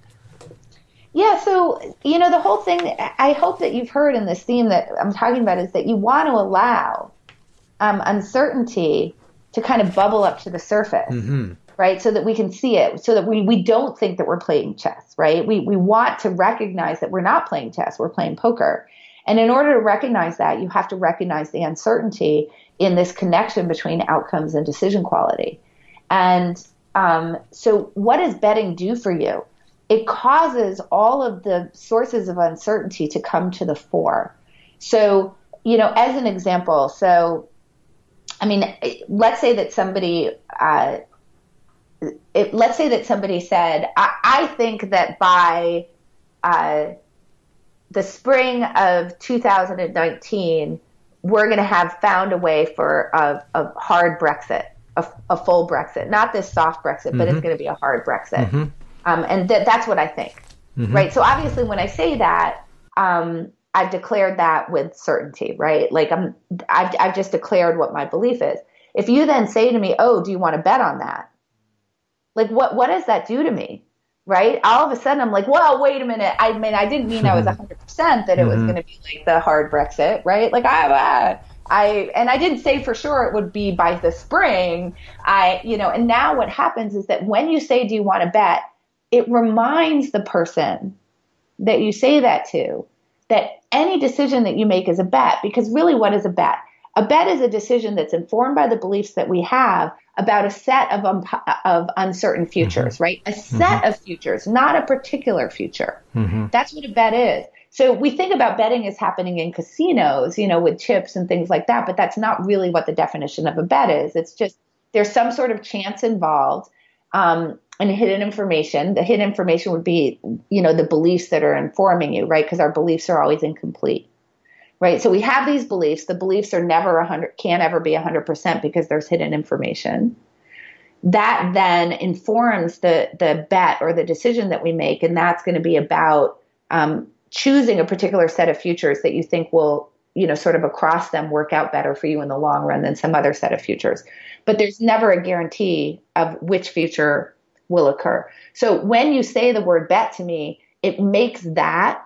S1: Yeah, so, you know, the whole thing, I hope that you've heard in this theme that I'm talking about, is that you want to allow um, uncertainty to kind of bubble up to the surface. Mm-hmm. Right? So that we can see it, so that we, we don't think that we're playing chess, right? We, we want to recognize that we're not playing chess, we're playing poker. And in order to recognize that, you have to recognize the uncertainty in this connection between outcomes and decision quality. And um, so what does betting do for you? It causes all of the sources of uncertainty to come to the fore. So, you know, as an example, so, I mean, let's say that somebody, uh, it, let's say that somebody said, I, I think that by uh, the spring of two thousand nineteen, we're going to have found a way for a, a hard Brexit, a, a full Brexit, not this soft Brexit, mm-hmm. but it's going to be a hard Brexit. Mm-hmm. Um, and th- that's what I think, mm-hmm. right? So obviously when I say that, um, I've declared that with certainty, right? Like I'm, I've, I've just declared what my belief is. If you then say to me, oh, do you want to bet on that? Like what, what does that do to me? Right? All of a sudden I'm like, well, wait a minute. I mean, I didn't mean I was a hundred percent that it was going to be like the hard Brexit, right? Like I, I, I, and I didn't say for sure it would be by the spring. I, you know, and now what happens is that when you say, do you want to bet? It reminds the person that you say that to that any decision that you make is a bet, because really what is a bet? A bet is a decision that's informed by the beliefs that we have about a set of um, of uncertain futures, mm-hmm. right? A set mm-hmm. of futures, not a particular future. Mm-hmm. That's what a bet is. So we think about betting as happening in casinos, you know, with chips and things like that, but that's not really what the definition of a bet is. It's just there's some sort of chance involved um, and hidden information. The hidden information would be, you know, the beliefs that are informing you, right? Because our beliefs are always incomplete. Right. So we have these beliefs. The beliefs are never a hundred, can't ever be a hundred percent because there's hidden information. That then informs the, the bet or the decision that we make. And that's going to be about um, choosing a particular set of futures that you think will, you know, sort of across them work out better for you in the long run than some other set of futures. But there's never a guarantee of which future will occur. So when you say the word bet to me, it makes that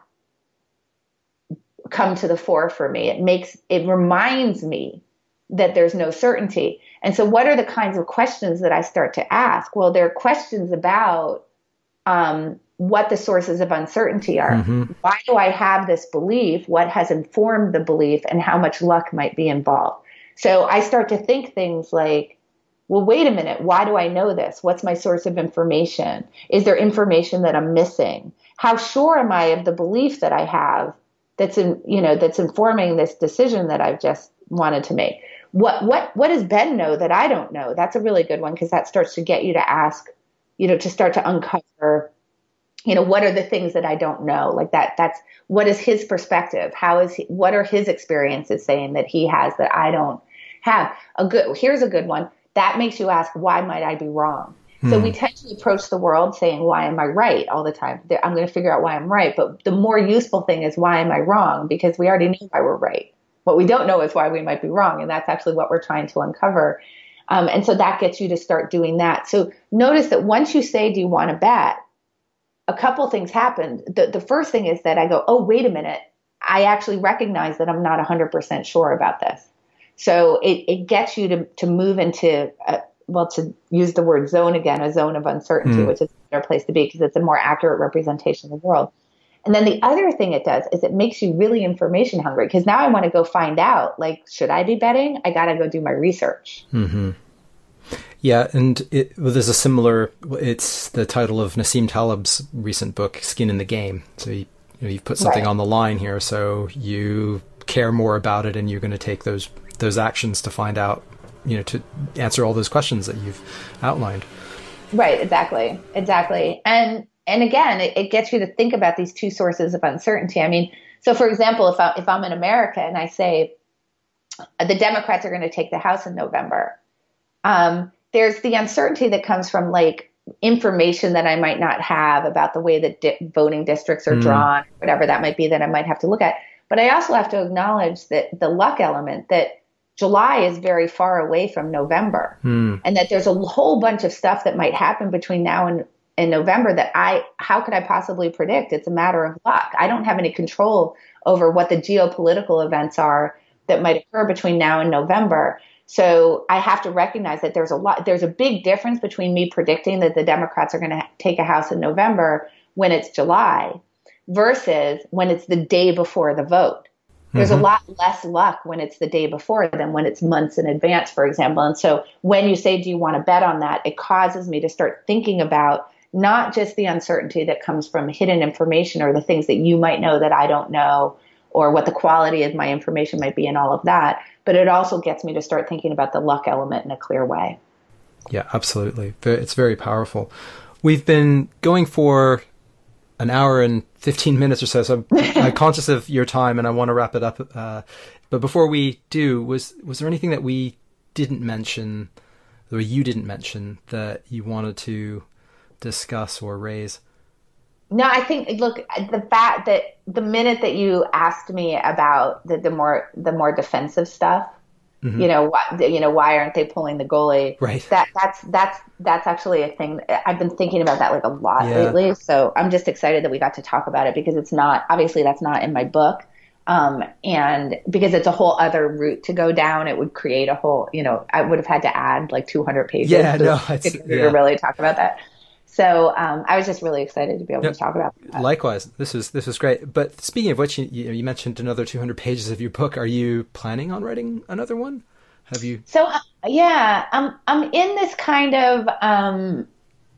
S1: come to the fore for me. It makes, it reminds me that there's no certainty. And so what are the kinds of questions that I start to ask? Well, there are questions about um, what the sources of uncertainty are. Mm-hmm. Why do I have this belief? What has informed the belief, and how much luck might be involved? So I start to think things like, well, wait a minute. Why do I know this? What's my source of information? Is there information that I'm missing? How sure am I of the belief that I have that's in, you know, that's informing this decision that I've just wanted to make? What, what, what does Ben know that I don't know? That's a really good one, because that starts to get you to ask, you know, to start to uncover, you know, what are the things that I don't know? Like that, that's, what is his perspective? How is he, what are his experiences saying that he has that I don't have? A good, here's a good one. That makes you ask, why might I be wrong? So we tend to approach the world saying, why am I right all the time? I'm going to figure out why I'm right. But the more useful thing is, why am I wrong? Because we already know why we're right. What we don't know is why we might be wrong. And that's actually what we're trying to uncover. Um, and so that gets you to start doing that. So notice that once you say, do you want to bet? A couple things happen. The, the first thing is that I go, oh, wait a minute. I actually recognize that I'm not one hundred percent sure about this. So it, it gets you to, to move into a, well, to use the word zone again, a zone of uncertainty, mm. which is a better place to be because it's a more accurate representation of the world. And then the other thing it does is it makes you really information hungry, because now I want to go find out, like, should I be betting? I got to go do my research.
S2: Mm-hmm. Yeah. And it, well, there's a similar, it's the title of Nassim Taleb's recent book, Skin in the Game. So you, you know, you've put something right on the line here. So you care more about it, and you're going to take those, those actions to find out, you know, to answer all those questions that you've outlined.
S1: Right. Exactly. Exactly. And, and again, it, it gets you to think about these two sources of uncertainty. I mean, so for example, if I, if I'm in America and I say the Democrats are going to take the House in November, um, there's the uncertainty that comes from like information that I might not have about the way that di- voting districts are mm. drawn, whatever that might be that I might have to look at. But I also have to acknowledge that the luck element, that July is very far away from November, mm. and that there's a whole bunch of stuff that might happen between now and, and November that I, how could I possibly predict? It's a matter of luck. I don't have any control over what the geopolitical events are that might occur between now and November. So I have to recognize that there's a lot, there's a big difference between me predicting that the Democrats are going to take a House in November when it's July versus when it's the day before the vote. There's
S2: Mm-hmm.
S1: a lot less luck when it's the day before than when it's months in advance, for example. And so when you say, do you want to bet on that? It causes me to start thinking about not just the uncertainty that comes from hidden information or the things that you might know that I don't know, or what the quality of my information might be and all of that. But it also gets me to start thinking about the luck element in a clear way.
S2: Yeah, absolutely. It's very powerful. We've been going for an hour and fifteen minutes or so, so I'm, I'm conscious of your time and I want to wrap it up. Uh, but before we do, was was there anything that we didn't mention, or you didn't mention, that you wanted to discuss or raise?
S1: No, I think, look, the fact that the minute that you asked me about the, the more the more defensive stuff, mm-hmm. you know, why, you know, why aren't they pulling the goalie?
S2: Right.
S1: That that's that's that's actually a thing. I've been thinking about that like a lot
S2: yeah.
S1: lately. So I'm just excited that we got to talk about it, because it's not, obviously that's not in my book. Um, and because it's a whole other route to go down, it would create a whole, you know, I would have had to add like two hundred pages
S2: yeah,
S1: to,
S2: no,
S1: to,
S2: yeah.
S1: to really talk about that. So um, I was just really excited to be able
S2: no,
S1: to talk about that.
S2: Likewise, this was this was great. But speaking of which, you, you mentioned another two hundred pages of your book. Are you planning on writing another one? Have you?
S1: So uh, yeah, I'm I'm in this kind of um,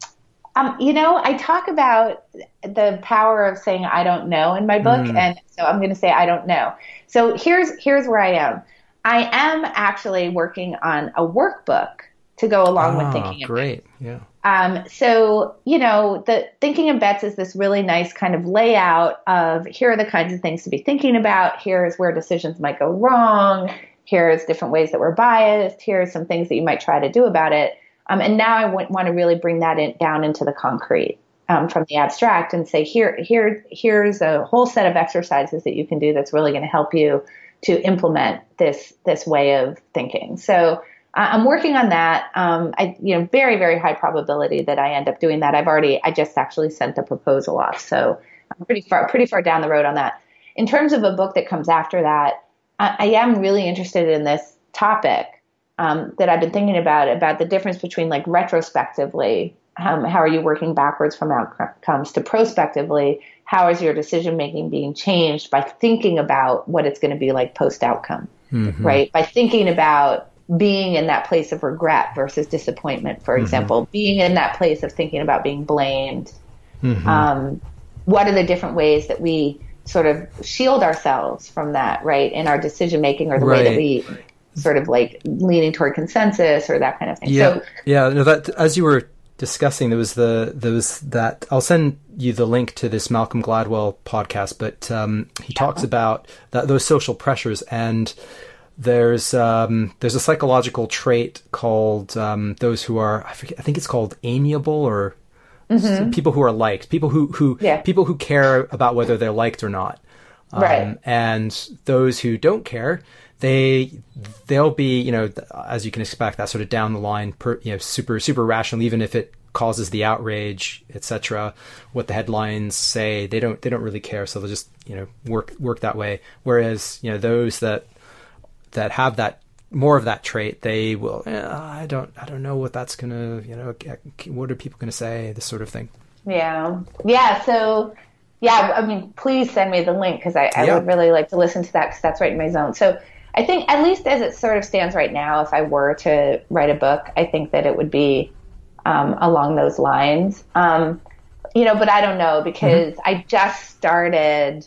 S1: um, you know, I talk about the power of saying I don't know in my book, mm. and so I'm going to say I don't know. So here's here's where I am. I am actually working on a workbook to go along
S2: oh,
S1: with thinking.
S2: Great, yeah.
S1: Um, so, you know, the Thinking in Bets is this really nice kind of layout of, here are the kinds of things to be thinking about. Here's where decisions might go wrong. Here's different ways that we're biased. Here's some things that you might try to do about it. Um, and now I w- want to really bring that in, down into the concrete, um, from the abstract, and say, here, here, here's a whole set of exercises that you can do that's really going to help you to implement this, this way of thinking. So, I'm working on that. Um, I, you know, very, very high probability that I end up doing that. I've already, I just actually sent the proposal off. So I'm pretty far, pretty far down the road on that. In terms of a book that comes after that, I, I am really interested in this topic, um, that I've been thinking about, about the difference between like retrospectively, um, how are you working backwards from outcomes, to prospectively, how is your decision making being changed by thinking about what it's going to be like post outcome, mm-hmm. right? By thinking about being in that place of regret versus disappointment, for example, mm-hmm. being in that place of thinking about being blamed. Mm-hmm. Um, what are the different ways that we sort of shield ourselves from that, right, in our decision making, or the
S2: right.
S1: way that we sort of like leaning toward consensus or that kind of thing.
S2: Yeah,
S1: so,
S2: yeah. No, that as you were discussing, there was the there was that. I'll send you the link to this Malcolm Gladwell podcast, but um, he yeah. talks about that, those social pressures. And There's um, there's a psychological trait called um, those who are, I forget, I think it's called amiable, or mm-hmm. people who are liked, people who who
S1: yeah.
S2: people who care about whether they're liked or not. Um,
S1: right.
S2: And those who don't care, they they'll be, you know, as you can expect, that sort of down the line, per, you know, super super rational, even if it causes the outrage, et cetera. What the headlines say, they don't they don't really care, so they'll just, you know, work work that way. Whereas, you know, those that that have that more of that trait, they will, eh, I don't, I don't know what that's going to, you know, what are people going to say, this sort of thing.
S1: Yeah. Yeah. So yeah, I mean, please send me the link, because I, I yeah. would really like to listen to that, because that's right in my zone. So I think, at least as it sort of stands right now, if I were to write a book, I think that it would be um, along those lines. Um, you know, but I don't know, because mm-hmm. I just started,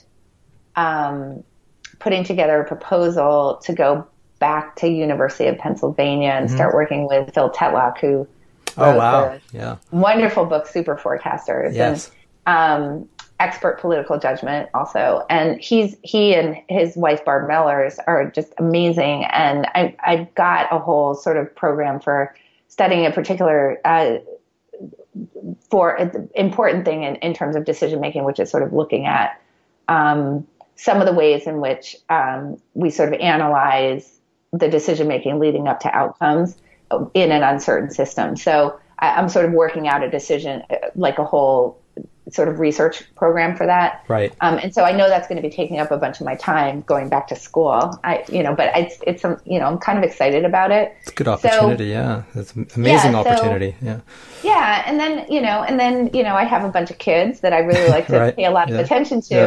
S1: um, putting together a proposal to go back to University of Pennsylvania and mm-hmm. start working with Phil Tetlock, who
S2: oh wow yeah
S1: wonderful book Super Forecasters,
S2: yes.
S1: and um, Expert Political Judgment also. And he's he and his wife Barb Mellers are just amazing. And I I've got a whole sort of program for studying a particular uh, for an important thing in, in terms of decision making, which is sort of looking at um, some of the ways in which um, we sort of analyze the decision making leading up to outcomes in an uncertain system. So I, I'm sort of working out a decision, like a whole sort of research program for that.
S2: Right.
S1: Um, and so I know that's going to be taking up a bunch of my time going back to school. I, you know, but it's, it's, um, you know, I'm kind of excited about it.
S2: It's a good opportunity. So, yeah. It's an amazing
S1: yeah,
S2: opportunity.
S1: So,
S2: yeah.
S1: Yeah. And then, you know, and then, you know, I have a bunch of kids that I really like to
S2: right.
S1: pay a lot
S2: yeah.
S1: of attention to.
S2: Yeah.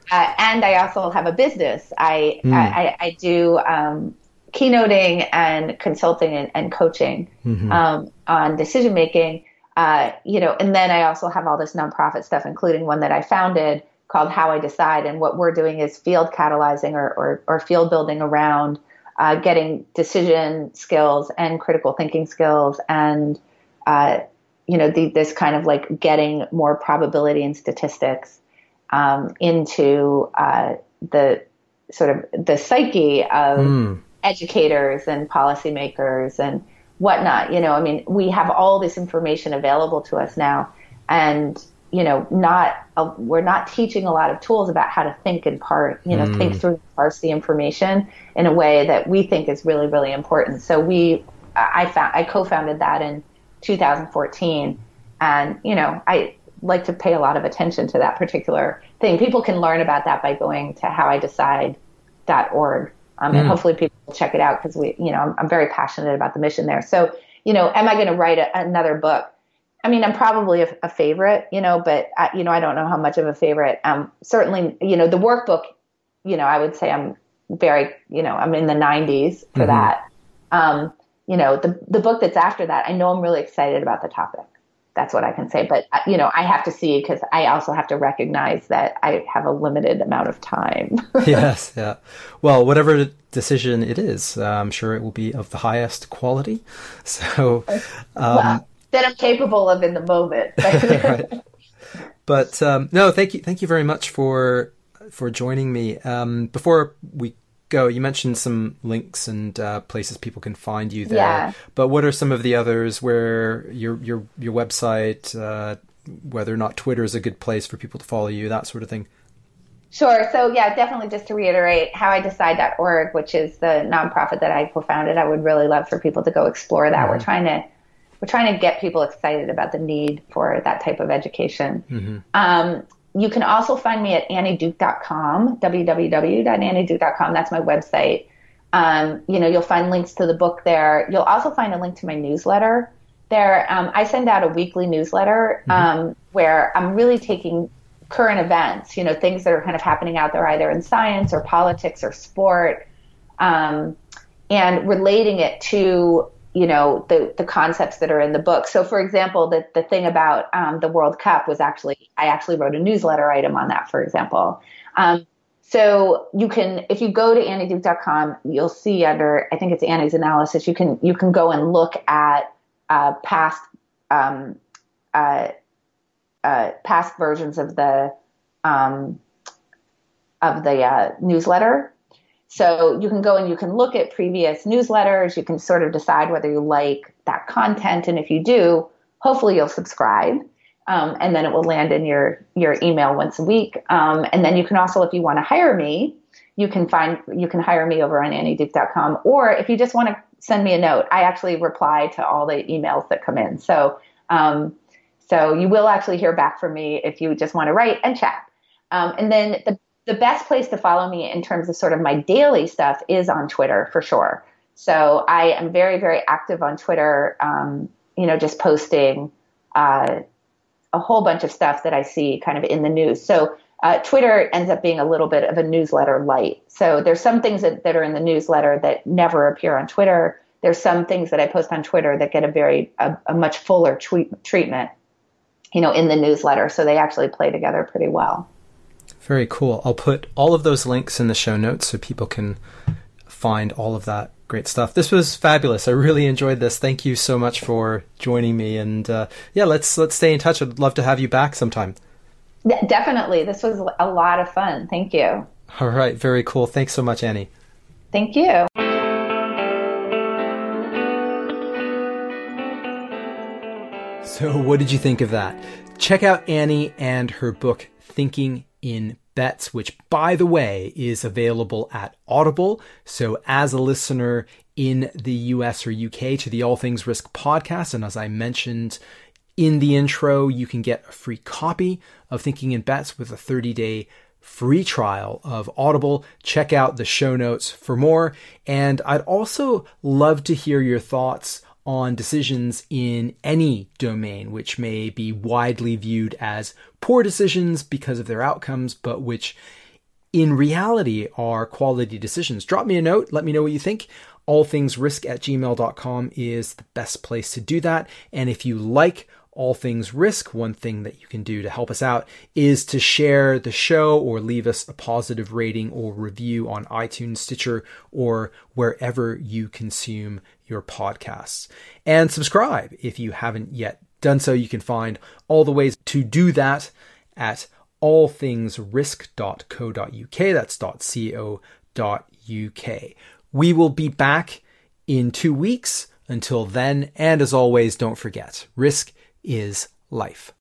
S1: Uh, and I also have a business. I mm. I, I do um, keynoting and consulting and, and coaching mm-hmm. um, on decision making. Uh, you know, and then I also have all this nonprofit stuff, including one that I founded called How I Decide. And what we're doing is field catalyzing or or, or field building around uh, getting decision skills and critical thinking skills, and uh, you know, the, this kind of like getting more probability and statistics um, into uh, the sort of the psyche of mm. educators and policymakers and whatnot. You know, I mean, we have all this information available to us now, and you know, not uh, we're not teaching a lot of tools about how to think and part, you know, mm. think through, parse the information in a way that we think is really, really important. So we, I found, I co-founded that in two thousand fourteen, and you know, I like to pay a lot of attention to that particular thing. People can learn about that by going to how I decide dot org. Um, and mm. hopefully people will check it out because we, you know, I'm, I'm very passionate about the mission there. So, you know, am I going to write a, another book? I mean, I'm probably a, a favorite, you know, but I, you know, I don't know how much of a favorite. Um, certainly, you know, the workbook, you know, I would say I'm very, you know, I'm in the nineties for mm-hmm. that. Um, you know, the the book that's after that, I know I'm really excited about the topic. That's what I can say. But, you know, I have to see, because I also have to recognize that I have a limited amount of time.
S2: Yes. Yeah. Well, whatever decision it is, uh, I'm sure it will be of the highest quality. So um,
S1: well, that I'm capable of in the moment.
S2: Right. But um, no, thank you. Thank you very much for for joining me. Um, before we go, you mentioned some links and uh, places people can find you there. Yeah. But what are some of the others where your your your website, uh, whether or not Twitter is a good place for people to follow you, that sort of thing?
S1: Sure. So yeah, definitely just to reiterate, how I decide dot org, which is the nonprofit that I co-founded. I would really love for people to go explore that. Mm-hmm. We're trying to we're trying to get people excited about the need for that type of education. Mm-hmm. Um, You can also find me at annie duke dot com, w w w dot annie duke dot com. That's my website. Um, you know, you'll find links to the book there. You'll also find a link to my newsletter there. Um, I send out a weekly newsletter um, mm-hmm. where I'm really taking current events, you know, things that are kind of happening out there, either in science or politics or sport, um, and relating it to, you know, the, the concepts that are in the book. So for example, the, the thing about um, the World Cup was actually, I actually wrote a newsletter item on that, for example. Um, so you can, if you go to annie duke dot com, you'll see under, I think it's Annie's Analysis, you can, you can go and look at uh, past, um, uh, uh, past versions of the, um, of the uh, newsletter. So you can go and you can look at previous newsletters. You can sort of decide whether you like that content. And if you do, hopefully you'll subscribe. Um, and then it will land in your, your email once a week. Um, and then you can also, if you want to hire me, you can find, you can hire me over on annie duke dot com. Or if you just want to send me a note, I actually reply to all the emails that come in. So, um, so you will actually hear back from me if you just want to write and chat. Um, and then the The best place to follow me in terms of sort of my daily stuff is on Twitter, for sure. So I am very, very active on Twitter, um, you know, just posting uh, a whole bunch of stuff that I see kind of in the news. So uh, Twitter ends up being a little bit of a newsletter light. So there's some things that, that are in the newsletter that never appear on Twitter. There's some things that I post on Twitter that get a very, a, a much fuller tweet, treatment, you know, in the newsletter. So they actually play together pretty well.
S2: Very cool. I'll put all of those links in the show notes so people can find all of that great stuff. This was fabulous. I really enjoyed this. Thank you so much for joining me. And uh, yeah, let's let's stay in touch. I'd love to have you back sometime.
S1: Definitely. This was a lot of fun. Thank you.
S2: All right. Very cool. Thanks so much, Annie.
S1: Thank you.
S2: So what did you think of that? Check out Annie and her book, Thinking in Bets, which, by the way, is available at Audible. So as a listener in the U S or U K to the All Things Risk podcast, and as I mentioned in the intro, you can get a free copy of Thinking in Bets with a thirty-day free trial of Audible. Check out the show notes for more. And I'd also love to hear your thoughts on decisions in any domain, which may be widely viewed as poor decisions because of their outcomes, but which in reality are quality decisions. Drop me a note. Let me know what you think. all things risk at gmail dot com is the best place to do that. And if you like All Things Risk, one thing that you can do to help us out is to share the show or leave us a positive rating or review on iTunes, Stitcher, or wherever you consume your podcasts. And subscribe if you haven't yet done so. You can find all the ways to do that at all things risk dot co dot uk. That's .co dot uk. We will be back in two weeks. Until then, and as always, don't forget, risk is life.